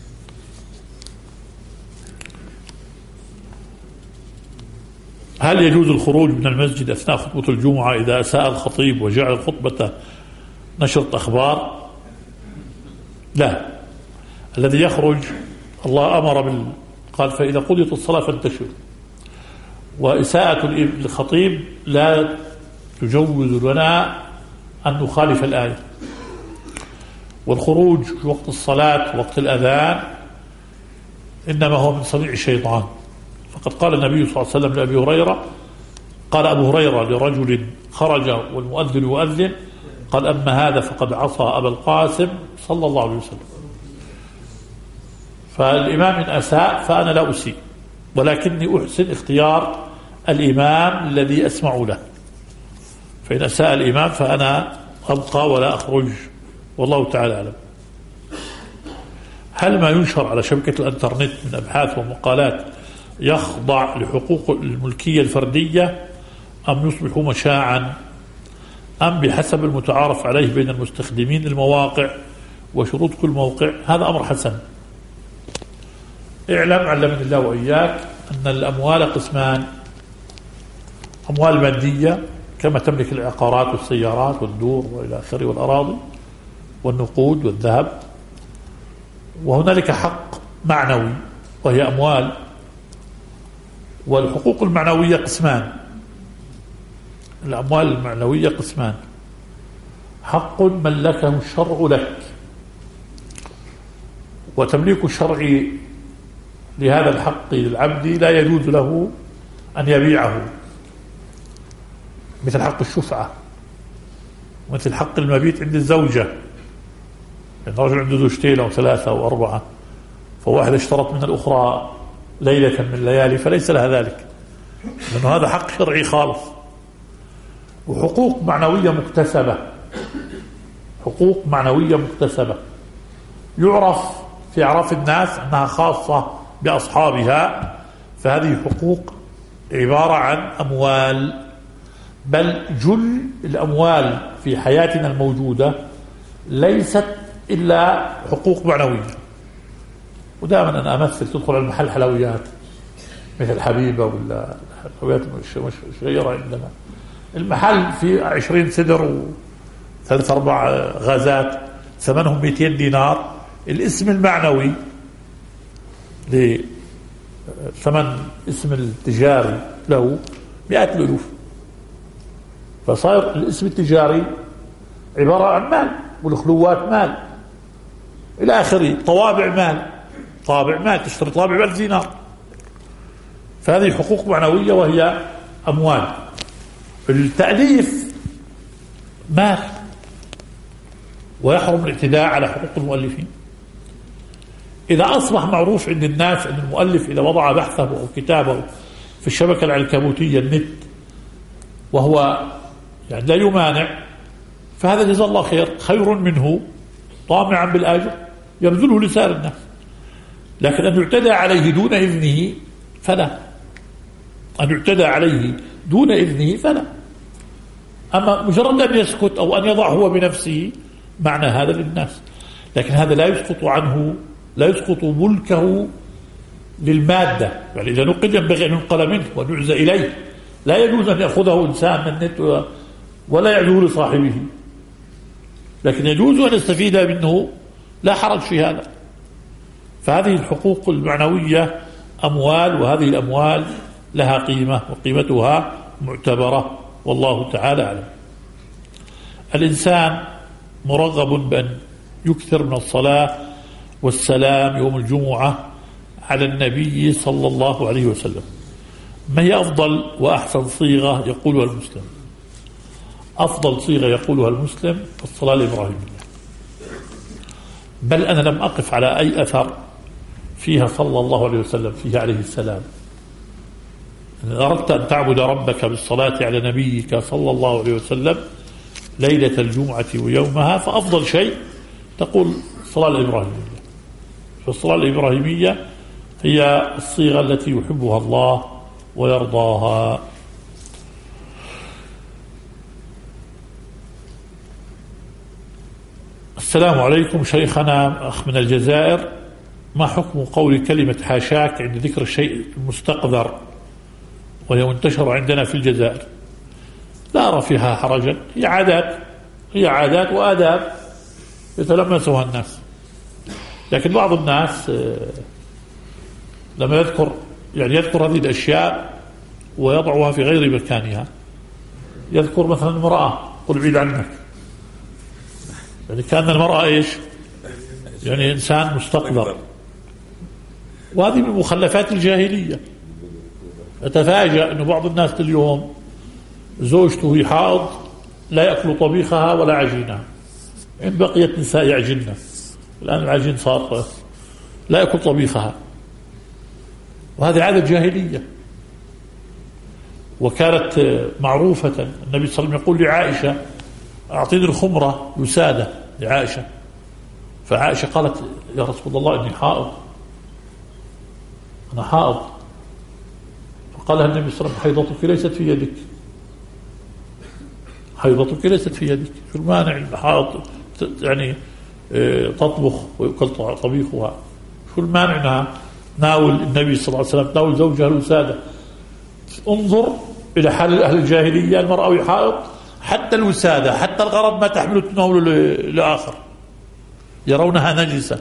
هل يجوز الخروج من المسجد أثناء خطبة الجمعة إذا أساء الخطيب وجعل الخطبة نشرة أخبار؟ لا، الذي يخرج الله أمر بال قال فإذا قضيت الصلاة فانتشروا، وإساءة الخطيب لا تجوز لنا أن نخالف الآية. والخروج في وقت الصلاة وقت الأذان إنما هو من صنيع الشيطان، فقد قال النبي صلى الله عليه وسلم لأبي هريرة، قال أبو هريرة لرجل خرج والمؤذن يؤذن قال أما هذا فقد عصى أبا القاسم صلى الله عليه وسلم. فالإمام إن أساء فأنا لا أسيء، ولكني أحسن اختيار الإمام الذي أسمع له، فإن أساء الإمام فأنا أبقى ولا أخرج، والله تعالى أعلم. هل ما ينشر على شبكة الانترنت من أبحاث ومقالات يخضع لحقوق الملكية الفردية أم يصبح مشاعا أم بحسب المتعارف عليه بين المستخدمين المواقع وشروط كل موقع؟ هذا أمر حسن. اعلم علمني الله وإياك أن الأموال قسمان: أموال مادية كما تملك العقارات والسيارات والدور وإلى آخره والأراضي والنقود والذهب، وهنالك حق معنوي وهي أموال. والحقوق المعنوية قسمان، الأموال المعنوية قسمان: حق ملكه الشرع لك، وتمليك الشرع لهذا الحق للعبد لا يجوز له أن يبيعه، مثل حق الشفعة، مثل حق المبيت عند الزوجة. الرجل عنده زوجتين أو ثلاثة أو أربعة، فواحدة اشترط من الأخرى ليلة من الليالي فليس لها ذلك، لأنه هذا حق شرعي خالص. وحقوق معنوية مكتسبة، حقوق معنوية مكتسبة يعرف في أعراف الناس أنها خاصة بأصحابها، فهذه حقوق عبارة عن أموال. بل جل الأموال في حياتنا الموجودة ليست إلا حقوق معنوية. ودائما أنا أمثل تدخل على المحل حلويات مثل حبيبة ولا حلويات الشهيرة عندنا، المحل فيه عشرين سدر وثلاث أربع غازات ثمنهم مئتين دينار، الاسم المعنوي لثمن اسم التجاري له مئات الألوف، فصار الاسم التجاري عبارة عن مال، والخلوات مال إلى آخره، طوابع مال، طابع مال تشتري طابع بألف دينار. فهذه حقوق معنوية وهي أموال. التأليف مال، ويحرم الاعتداء على حقوق المؤلفين. إذا أصبح معروف عند الناس أن المؤلف إذا وضع بحثه أو كتابه في الشبكة العنكبوتية النت وهو يعني لا يمانع، فهذا جزاه الله خير، خير منه طامعا بالآجر يبذله لسائر الناس. لكن أن يعتدى عليه دون إذنه فلا، أن يعتدى عليه دون إذنه فلا. أما مجرد أن يسكت أو أن يضع هو بنفسه معنى هذا للناس، لكن هذا لا يسقط عنه، لا يسقط ملكه للمادة. يعني إذا نقل ينبغي أن ينقل منه وأن يعزى إليه، لا يجوز أن يأخذه إنسان من النت ولا يعدو لصاحبه، لكن يجوز أن يستفيد منه، لا حرج في هذا. فهذه الحقوق المعنوية أموال، وهذه الأموال لها قيمة وقيمتها معتبرة، والله تعالى أعلم. الإنسان مرغب بأن يكثر من الصلاة والسلام يوم الجمعة على النبي صلى الله عليه وسلم. ما هي أفضل وأحسن صيغة يقولها المسلم؟ أفضل صيغة يقولها المسلم الصلاة الإبراهيمية، بل أنا لم أقف على أي أثر فيها صلى الله عليه وسلم فيها عليه السلام. إن أردت أن تعبد ربك بالصلاة على نبيك صلى الله عليه وسلم ليلة الجمعة ويومها، فأفضل شيء تقول الصلاة الإبراهيمية. فالصلاة الإبراهيمية هي الصيغة التي يحبها الله ويرضاها. السلام عليكم شيخنا، أخ من الجزائر، ما حكم قول كلمة حاشاك عند ذكر الشيء المستقذر وهي منتشرة عندنا في الجزائر؟ لا أرى فيها حرجا، هي عادات هي عادات وآداب يتلمسها الناس، لكن بعض الناس لما يذكر يعني يذكر هذه الأشياء ويضعها في غير مكانها. يذكر مثلا المرأة، قل بعيد عنك، يعني كأن المرأة إيش؟ يعني إنسان مستقذر، وهذه من مخلفات الجاهلية. أتفاجأ أن بعض الناس اليوم زوجته هي حائض لا يأكل طبيخها ولا عجينها، إن بقيت نساء يعجنن، الآن العجين صار لا يأكل طبيخها، وهذه عادة جاهلية. وكانت معروفة، النبي صلى الله عليه وسلم يقول لعائشة أعطيني الخمرة وسادة لعائشة، فعائشة قالت يا رسول الله إني حائض، أنا حائض. فقال لها النبي صلى الله عليه وسلم حيضتك ليست في يدك، حيضتك ليست في يدك، شو المانع الحائض يعني تطبخ ويؤكل طبيخها؟ شو المانع انها ناول النبي صلى الله عليه وسلم ناول زوجها الوسادة؟ انظر إلى حال أهل الجاهلية، المرأة وحائض حتى الوسادة حتى الغرض ما تحمل تناول لآخر، يرونها نجسة.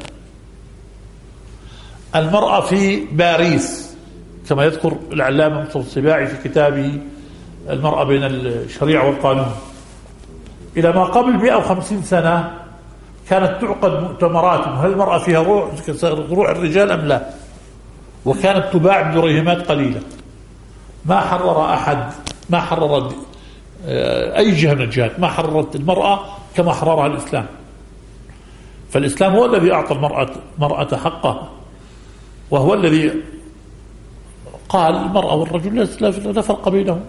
المرأة في باريس كما يذكر العلامة مصطفى السباعي في كتابه المرأة بين الشريعة والقانون، إلى ما قبل مئة وخمسين سنة كانت تعقد مؤتمرات هل المرأة فيها روح روح الرجال أم لا، وكانت تباع بدريهمات قليلة. ما حرر أحد، ما حرر أي جهة من الجهات، ما حررت المرأة كما حررها الإسلام. فالإسلام هو الذي أعطى المرأة مرأة حقها، وهو الذي قال المرأة والرجل لا فرق بينهما،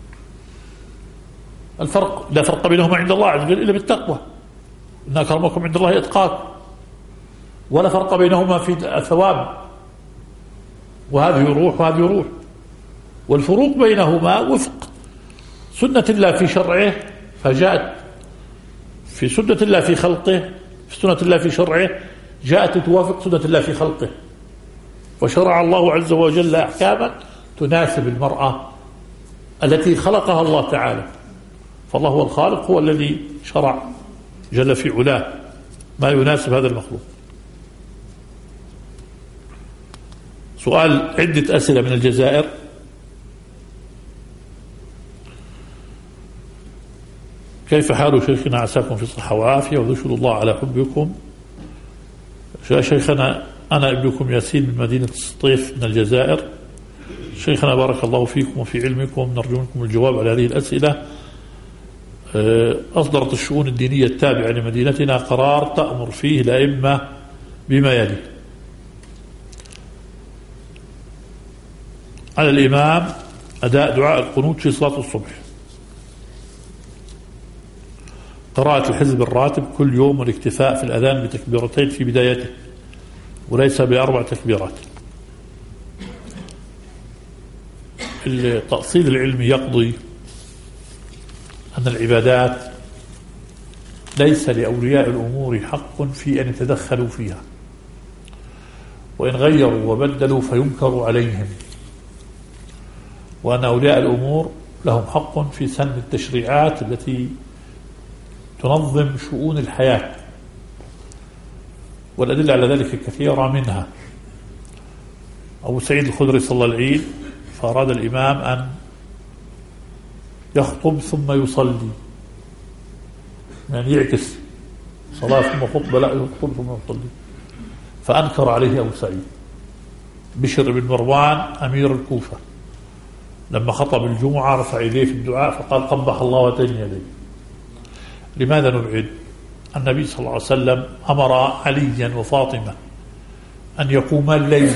الفرق لا فرق بينهما عند الله عز وجل إلا بالتقوى، إن أكرمكم عند الله أتقاكم، ولا فرق بينهما في الثواب، وهذه روح وهذه روح، والفروق بينهما وفق سنة الله في شرعه، فجاءت في سنة الله في خلقه، في سنة الله في شرعه جاءت توافق سنة الله في خلقه، وشرع الله عز وجل أحكاما تناسب المرأة التي خلقها الله تعالى. فالله هو الخالق، هو الذي شرع جل في علاه ما يناسب هذا المخلوق. سؤال عدة أسئلة من الجزائر. كيف حال شيخنا؟ عساكم في صحة وعافية، وذشر الله على حبكم. شيخنا أنا ابنكم ياسين من مدينة السطيف من الجزائر. شيخنا بارك الله فيكم وفي علمكم، نرجو منكم الجواب على هذه الأسئلة. أصدرت الشؤون الدينية التابعة لمدينتنا قرار تأمر فيه الأئمة بما يلي: على الإمام أداء دعاء القنوت في صلاة الصبح، قراءة الحزب الراتب كل يوم، والاكتفاء في الأذان بتكبيرتين في بدايته وليس بأربع تكبيرات. التأصيل العلمي يقضي أن العبادات ليس لأولياء الأمور حق في أن يتدخلوا فيها، وإن غيروا وبدلوا فينكر عليهم، وأن أولياء الأمور لهم حق في سن التشريعات التي تنظم شؤون الحياة، والأدلة على ذلك كثيرة. منها أبو سعيد الخدري صلى العيد فأراد الإمام أن يخطب ثم يصلي، يعني يعكس صلاة ثم خطبة، لا يخطب ثم يصلي، فأنكر عليه أبو سعيد. بشر بن مروان أمير الكوفة لما خطب الجمعة رفع يديه في الدعاء فقال قبح الله وتين يديه. لماذا نبعد؟ النبي صلى الله عليه وسلم أمر عليا وفاطمة أن يقوما الليل،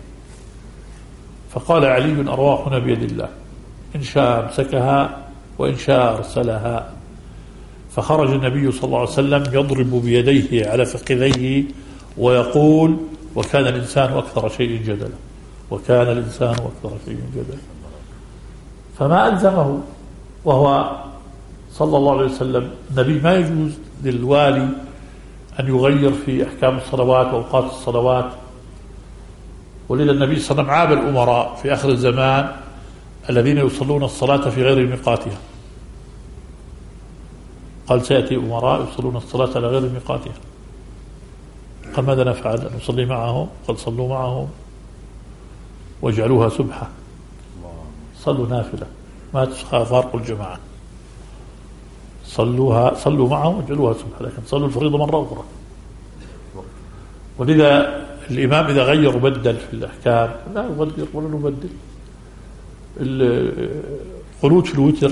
فقال علي أرواحنا بيد الله، إن شاء امسكها وإن شاء أرسلها. فخرج النبي صلى الله عليه وسلم يضرب بيديه على فخذيه ويقول وكان الإنسان أكثر شيء جدلا، وكان الإنسان أكثر شيء جدلا. فما ألزمه، وهو صلى الله عليه وسلم النبي ما يجوز للوالي أن يغير في أحكام الصلوات وأوقات الصلوات. ولذا النبي صلى الله عليه وسلم عاب الأمراء في آخر الزمان الذين يصلون الصلاة في غير ميقاتها، قال سيأتي أمراء يصلون الصلاة على غير ميقاتها، قال ماذا نفعل؟ نصلي معهم؟ قال صلوا معهم واجعلوها سبحة، صلوا نافلة ما تفارقوا الجماعة، صلوها صلوا معهم واجعلوها سبحة، لكن صلوا الفريضة مرة أخرى. ولذا الإمام إذا غير وبدل في الأحكام لا يغير ولا نبدل. القنوت في الوتر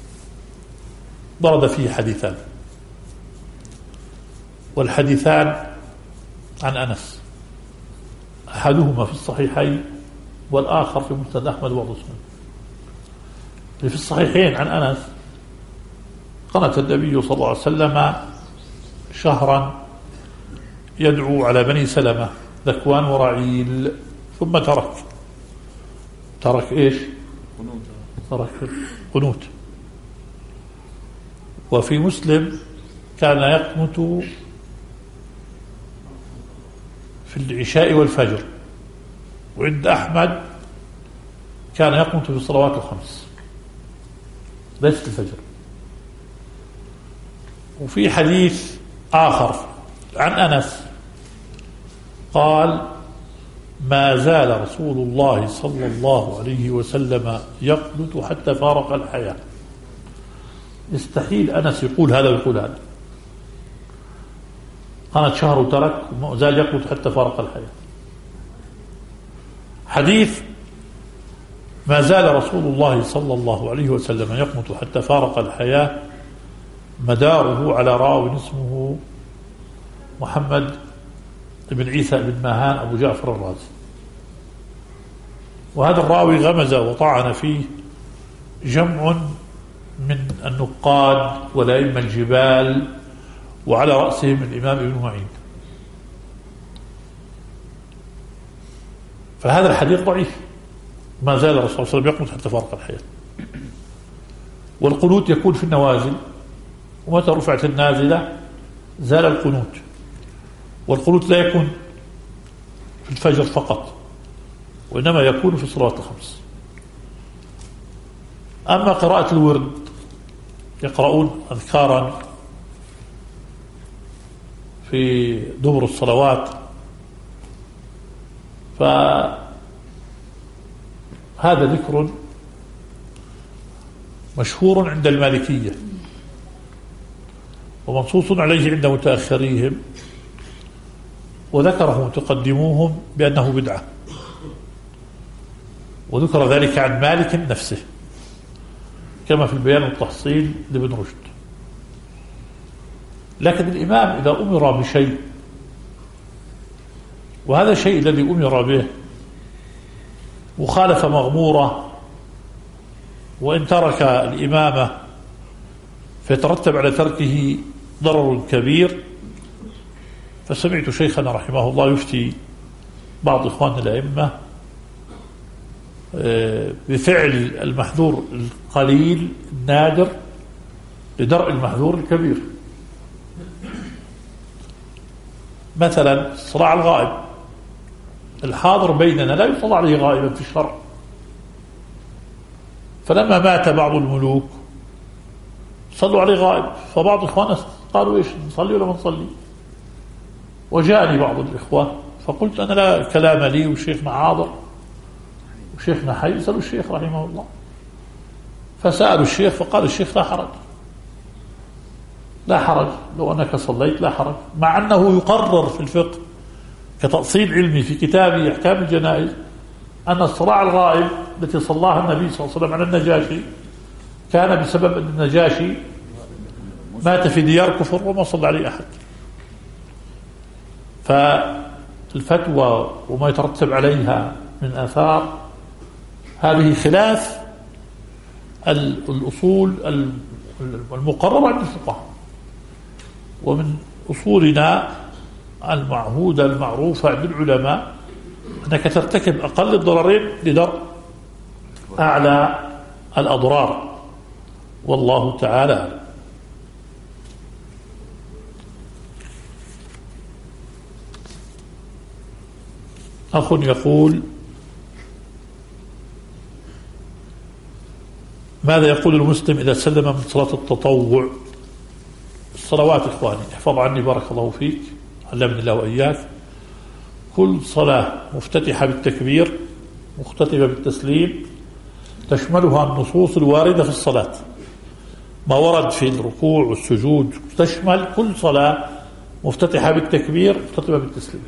ورد فيه حديثان، والحديثان عن أنس، أحدهما في الصحيحين والآخر في مسند أحمد ومسلم. في الصحيحين عن أنس قنت النبي صلى الله عليه وسلم شهرا يدعو على بني سلمة ذكوان ورعيل، ثم ترك ترك إيش؟ ترك قنوت. وفي مسلم كان يقنت في العشاء والفجر، وعند أحمد كان يقنت في الصلوات الخمس ليس الفجر. وفي حديث آخر عن أنس قال ما زال رسول الله صلى الله عليه وسلم يقنت حتى فارق الحياة. يستحيل أنس يقول هذا ويقول هذا، قنت شهر وترك وما زال يقنت حتى فارق الحياة. حديث ما زال رسول الله صلى الله عليه وسلم يقنت حتى فارق الحياة مداره على راو اسمه محمد بن عيسى بن ماهان أبو جعفر الرازي، وهذا الراوي غمز وطعن فيه جمع من النقاد والأئمة الجبال، وعلى رأسهم الإمام ابن معين. فهذا الحديث ضعيف. ما زال الرسول صلى الله عليه وسلم يقنت حتى فارق الحياة. والقنوت يكون في النوازل، ومتى رفعت النازلة زال القنوت. والقنوت لا يكون في الفجر فقط، وإنما يكون في الصلوات الخمس. أما قراءة الورد يقرؤون أذكارا في دبر الصلوات، فهذا ذكر مشهور عند المالكية ومنصوص عليه عند متأخريهم، وذكره متقدموهم بأنه بدعة، وذكر ذلك عن مالك نفسه كما في البيان والتحصيل لابن رشد. لكن الإمام إذا أمر بشيء، وهذا الشيء الذي أمر به وخالف مغمورة، وإن ترك الإمامة فيترتب على تركه ضرر كبير. فسمعت شيخنا رحمه الله يفتي بعض إخواننا الأئمة بفعل المحذور القليل النادر لدرء المحذور الكبير. مثلا صلاة الغائب، الحاضر بيننا لا يصلى عليه غائبا في الشرع، فلما مات بعض الملوك صلوا عليه غائب، فبعض إخواننا قالوا إيش نصلي ولا ما نصلي؟ وجاءني بعض الإخوة فقلت أنا لا كلام لي وشيخنا حاضر وشيخنا حي، سألوا الشيخ رحمه الله. فسألوا الشيخ فقال الشيخ لا حرج، لا حرج لو أنك صليت لا حرج، مع أنه يقرر في الفقه كتأصيل علمي في كتابه أحكام الجنائز أن الصلاة على الغائب التي صلاها النبي صلى الله عليه وسلم على النجاشي كان بسبب أن النجاشي مات في ديار كفر وما صلى عليه أحد. فالفتوى وما يترتب عليها من آثار هذه خلاف الأصول المقررة عند الفقهاء، ومن أصولنا المعهودة المعروفة عند العلماء أنك ترتكب أقل الضررين لدرء أعلى الأضرار، والله تعالى. أخ يقول ماذا يقول المسلم إذا سلم من صلاة التطوع؟ الصلوات إخواني احفظ عني بارك الله فيك علمني الله وإياك، كل صلاة مفتتحة بالتكبير مختتمة بالتسليم تشملها النصوص الواردة في الصلاة، ما ورد في الركوع والسجود تشمل كل صلاة مفتتحة بالتكبير مختتمة بالتسليم.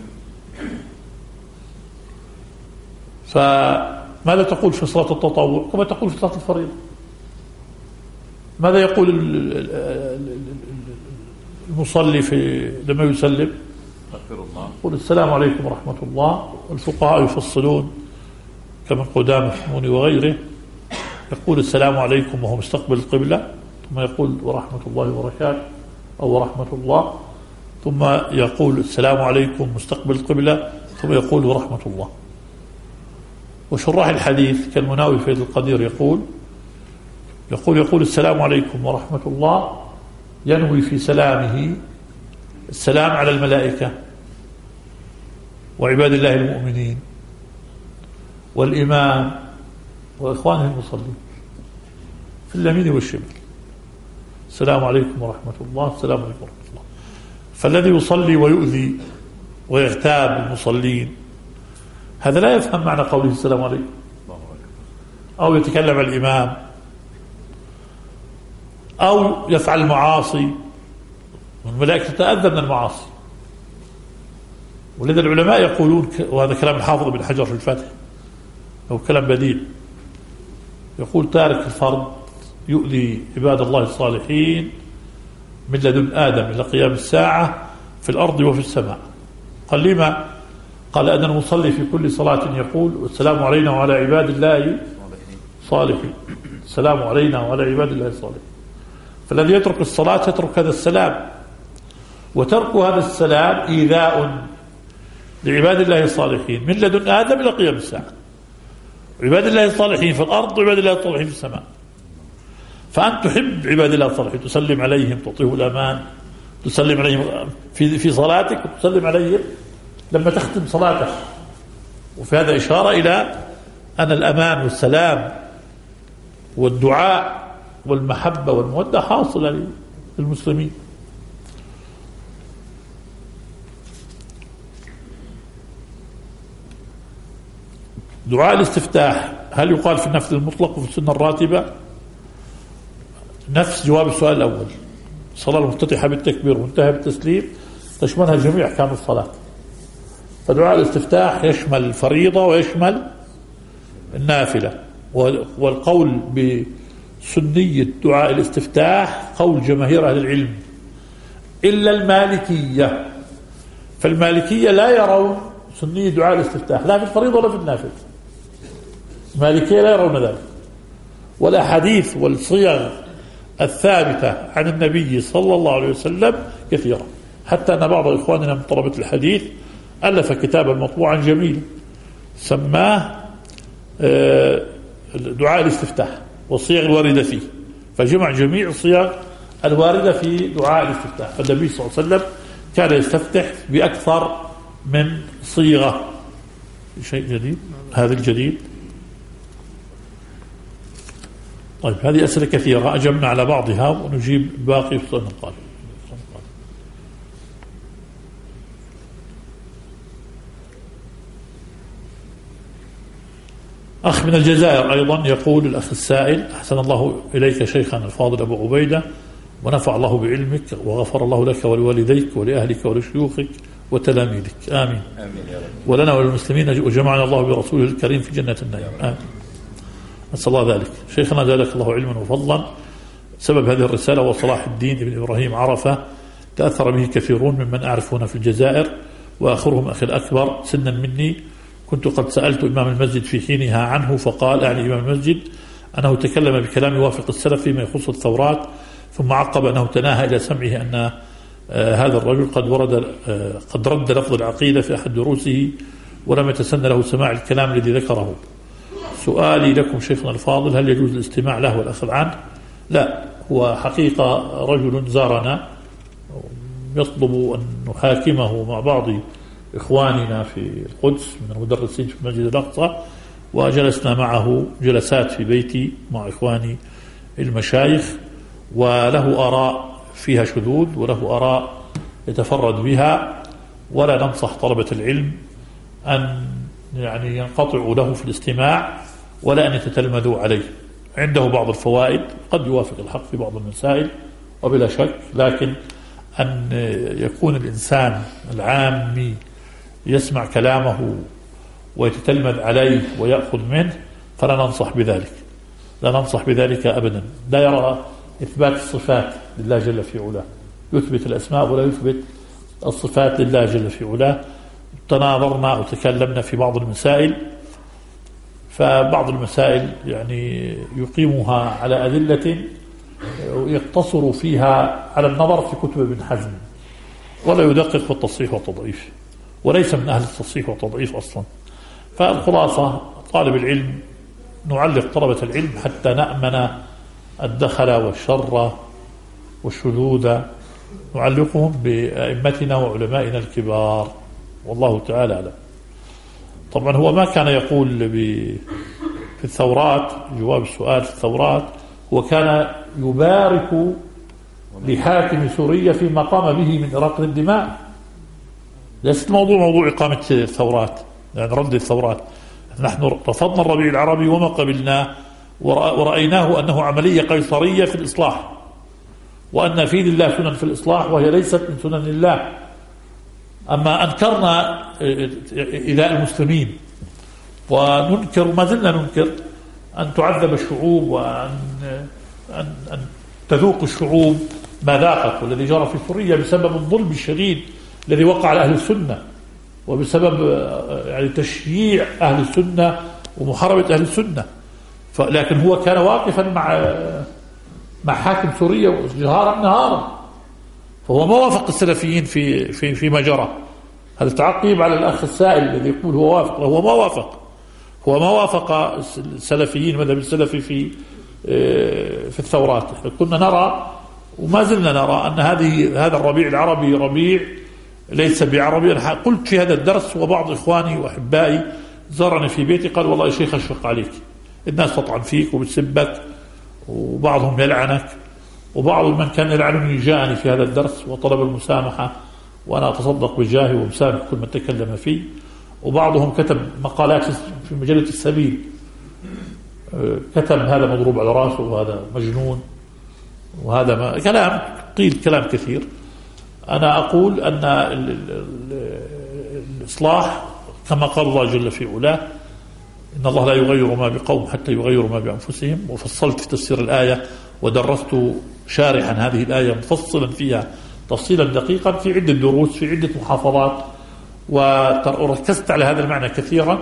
فماذا تقول في صلاة التطوع كما تقول في صلاة الفريضة؟ ماذا يقول المصلي في لما يسلم؟ يقول السلام عليكم ورحمة الله. والفقهاء يفصلون كمن قدامى الحموني وغيره، يقول السلام عليكم وهو مستقبل القبلة، ثم يقول ورحمة الله وبركاته أو ورحمة الله، ثم يقول السلام عليكم مستقبل القبلة، ثم يقول ورحمة الله. وشراح الحديث كالمناوي في القدير يقول يقول يقول السلام عليكم ورحمة الله ينوي في سلامه السلام على الملائكة وعباد الله المؤمنين والإمام وإخوانه المصلين في اليمين والشمال. السلام عليكم ورحمة الله، السلام عليكم ورحمة الله. فالذي يصلي ويؤذي ويغتاب المصلين هذا لا يفهم معنى قوله السلام عليكم، أو يتكلم عن الإمام أو يفعل المعاصي، والملائكة تتأذى من المعاصي. ولذا العلماء يقولون، وهذا كلام الحافظ بن حجر في الفتح أو كلام بديع، يقول تارك الفرض يؤذي عباد الله الصالحين من لدن آدم إلى قيام الساعة في الأرض وفي السماء. قال لما؟ قال أن المصلي في كل صلاة يقول السلام علينا وعلى عباد الله الصالحين، السلام علينا وعلى عباد الله الصالحين. فالذي يترك الصلاة يترك هذا السلام، وترك هذا السلام إيذاء لعباد الله الصالحين من لدن آدم إلى قيام الساعة. عباد الله الصالحين في الأرض وعباد الله الصالحين في السماء. فأنت تحب عباد الله الصالحين، تسلم عليهم، تعطيهم الأمان، تسلم عليهم في في صلاتك وتسلم عليهم لما تختم صلاتك. وفي هذا إشارة إلى أن الأمان والسلام والدعاء والمحبة والمودة حاصلة للمسلمين. دعاء الاستفتاح هل يقال في النفل المطلق وفي السنة الراتبة؟ نفس جواب السؤال الأول. الصلاة المفتتحة بالتكبير وانتهى بالتسليم تشملها جميع أحكام الصلاة. فدعاء الاستفتاح يشمل الفريضة ويشمل النافلة. والقول بسنية دعاء الاستفتاح قول جماهير أهل العلم إلا المالكية. فالمالكية لا يرون سنية دعاء الاستفتاح لا في الفريضة ولا في النافلة. المالكية لا يرون ذلك. والأحاديث والصيغ الثابتة عن النبي صلى الله عليه وسلم كثيرة، حتى أن بعض إخواننا من طلبة الحديث ألف كتابا مطبوعا جميلا سماه دعاء الاستفتاح والصيغ الواردة فيه، فجمع جميع الصيغ الواردة في دعاء الاستفتاح. فالنبي صلى الله عليه وسلم كان يستفتح بأكثر من صيغة. شيء جديد هذا الجديد. طيب هذه أسئلة كثيرة أجبنا على بعضها ونجيب باقي في السؤال القادم. أخ من الجزائر أيضا يقول الأخ السائل: أحسن الله إليك شيخنا الفاضل أبو عبيدة، ونفع الله بعلمك، وغفر الله لك ولوالديك ولأهلك ولشيوخك وتلاميذك، آمين. آمين يا رب. ولنا وللمسلمين وجمعنا الله برسوله الكريم في جنة النعيم، آمين. نسأل الله ذلك. شيخنا زادك الله علما وفضلا. سبب هذه الرسالة هو صلاح الدين ابن إبراهيم عرفة، تأثر به كثيرون ممن أعرف هنا في الجزائر، وآخرهم أخي الأكبر سنا مني. كنت قد سألت إمام المسجد في حينها عنه، فقال يعني إمام المسجد أنه تكلم بكلام يوافق السلف فيما يخص الثورات، ثم عقب أنه تناهى إلى سمعه أن آه هذا الرجل قد ورد آه قد رد لفظ العقيدة في أحد دروسه ولم يتسنى له سماع الكلام الذي ذكره. سؤالي لكم شيخنا الفاضل: هل يجوز الاستماع له والأخذ عنه؟ لا، هو حقيقة رجل زارنا يطلب أن نحاكمه مع بعض إخواننا في القدس من المدرسين في المسجد الأقصى، وجلسنا معه جلسات في بيتي مع إخواني المشايخ، وله آراء فيها شذوذ وله آراء يتفرد بها، ولا ننصح طلبة العلم أن يعني ينقطعوا له في الاستماع ولا أن يتتلمذوا عليه. عنده بعض الفوائد، قد يوافق الحق في بعض المسائل وبلا شك، لكن أن يكون الإنسان العامي يسمع كلامه ويتتلمذ عليه ويأخذ منه فلا ننصح بذلك، لا ننصح بذلك أبدا. لا يرى إثبات الصفات لله جل في علاه، يثبت الأسماء ولا يثبت الصفات لله جل في علاه. تناظرنا أو تكلمنا في بعض المسائل، فبعض المسائل يعني يقيمها على أدلة ويقتصر فيها على النظر في كتب ابن حزم، ولا يدقق في التصحيح والتضعيف، وليس من أهل التصحيح والتضعيف أصلا. فالخلاصة طالب العلم نعلق طلبة العلم حتى نأمن الدخل والشر والشذوذ، نعلقهم بأئمتنا وعلمائنا الكبار، والله تعالى أعلم. طبعا هو ما كان يقول في الثورات، جواب السؤال في الثورات، هو كان يبارك لحاكم سوريا فيما قام به من إراقة الدماء. ليس الموضوع موضوع إقامة الثورات، يعني رد الثورات. نحن رفضنا الربيع العربي وما قبلناه، ورأيناه أنه عملية قيصرية في الإصلاح، وأن في لله سنن في الإصلاح وهي ليست من سنن الله. أما أنكرنا إيذاء المسلمين، وننكر ما زلنا ننكر أن تعذب الشعوب، وأن أن أن تذوق الشعوب ما ذاقت، والذي جرى في سوريا بسبب الظلم الشديد الذي وقع على أهل السنة، وبسبب يعني تشييع أهل السنة ومحاربة أهل السنة. لكن هو كان واقفا مع مع حاكم سوريا جهارا نهارا، فهو ما وافق السلفيين في في فيما جرى. هذا تعقيب على الأخ السائل الذي يقول هو وافق، هو ما وافق، هو ما وافق السلفيين مذهب السلفي في في الثورات. كنا نرى وما زلنا نرى أن هذه هذا الربيع العربي ربيع ليس بعربي. أنا قلت في هذا الدرس، وبعض إخواني وأحبائي زارني في بيتي قال: والله يا شيخ أشفق عليك، الناس تطعن فيك وبتسبك، وبعضهم يلعنك، وبعض من كان يلعنني جاءني في هذا الدرس وطلب المسامحة، وأنا أتصدق بجاهي ومسامح كل من تكلم فيه. وبعضهم كتب مقالات في مجلة السبيل، كتب هذا مضروب على راسه، وهذا مجنون، وهذا ما كلام قيل كلام كثير. أنا أقول أن الإصلاح كما قال الله جل في علاه: إن الله لا يغير ما بقوم حتى يغيروا ما بأنفسهم. وفصلت في تفسير الآية ودرست شارحا هذه الآية مفصلا فيها تفصيلا دقيقا في عدة دروس في عدة محافظات، وركزت على هذا المعنى كثيرا،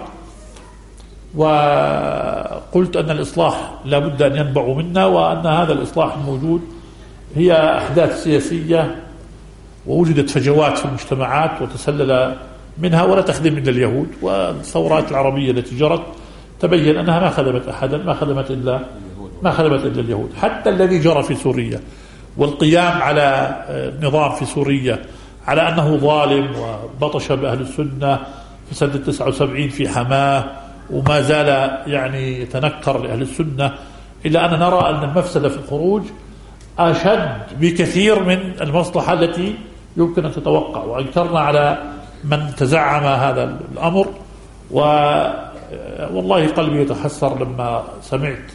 وقلت أن الإصلاح لا بد أن ينبع منا، وأن هذا الإصلاح الموجود هي أحداث سياسية، ووجدت فجوات في المجتمعات وتسلل منها ولا تخدم إلا اليهود. والثورات العربية التي جرت تبين أنها ما خدمت أحدا، ما خدمت إلا ما خدمت إلا اليهود. حتى الذي جرى في سوريا والقيام على النظام في سوريا على أنه ظالم وبطش بأهل السنة في سنة تسعة وسبعين في حماه، وما زال يعني يتنكر لأهل السنة إلا أننا نرى أن المفسدة في الخروج أشد بكثير من المصلحة التي يمكن أن تتوقع. وأنكرنا على من تزعم هذا الأمر، والله قلبي يتحسر لما سمعت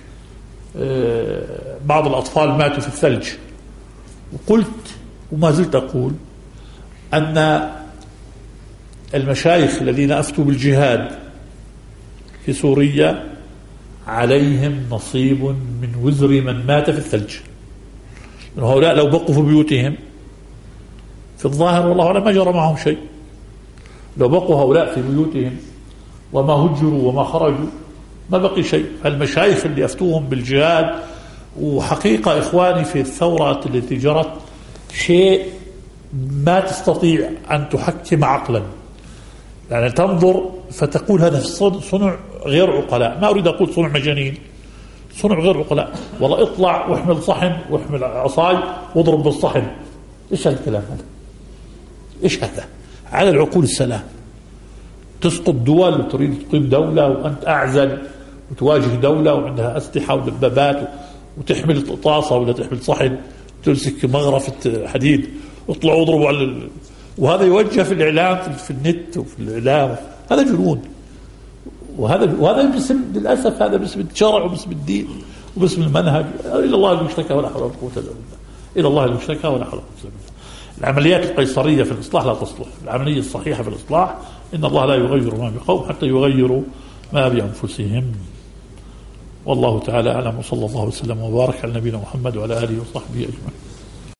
بعض الأطفال ماتوا في الثلج. وقلت وما زلت أقول أن المشايخ الذين أفتوا بالجهاد في سوريا عليهم نصيب من وزر من مات في الثلج. هؤلاء لو بقوا في بيوتهم في الظاهر والله أعلم ما جرى معهم شيء. لو بقوا هؤلاء في بيوتهم وما هجروا وما خرجوا ما بقي شيء. المشايخ اللي أفتوهم بالجهاد، وحقيقة إخواني في الثورة التي جرت شيء ما تستطيع أن تحكم عقلا، يعني تنظر فتقول هذا صنع غير عقلاء. ما أريد أقول صنع مجانين، صنع غير عقلاء. والله اطلع واحمل صحن واحمل عصاي واضرب بالصحن. إيش هالكلام هذا؟ إيش هذا؟ على العقول السلام. تسقط دول وتريد تقيم دولة وأنت أعزل، وتواجه دولة وعندها أسلحة ودبابات وتحمل طاسة ولا تحمل صحن، تمسك مغرفة حديد واطلعوا اضربوا على ال... وهذا يوجه في الإعلام في النت وفي الإعلام. هذا جنون. وهذا وهذا باسم للأسف هذا باسم الشرع وباسم الدين وباسم المنهج. إلى الله المشتكى ولا حول ولا قوة إلا بالله. إلى الله المشتكى ولا حول ولا قوة إلا بالله. العمليات القيصرية في الإصلاح لا تصلح. العملية الصحيحة في الإصلاح إن الله لا يغير ما بقوم حتى يغيروا ما بأنفسهم. والله تعالى أعلم، وصلى الله وسلم وبارك على نبينا محمد وعلى آله وصحبه أجمعين.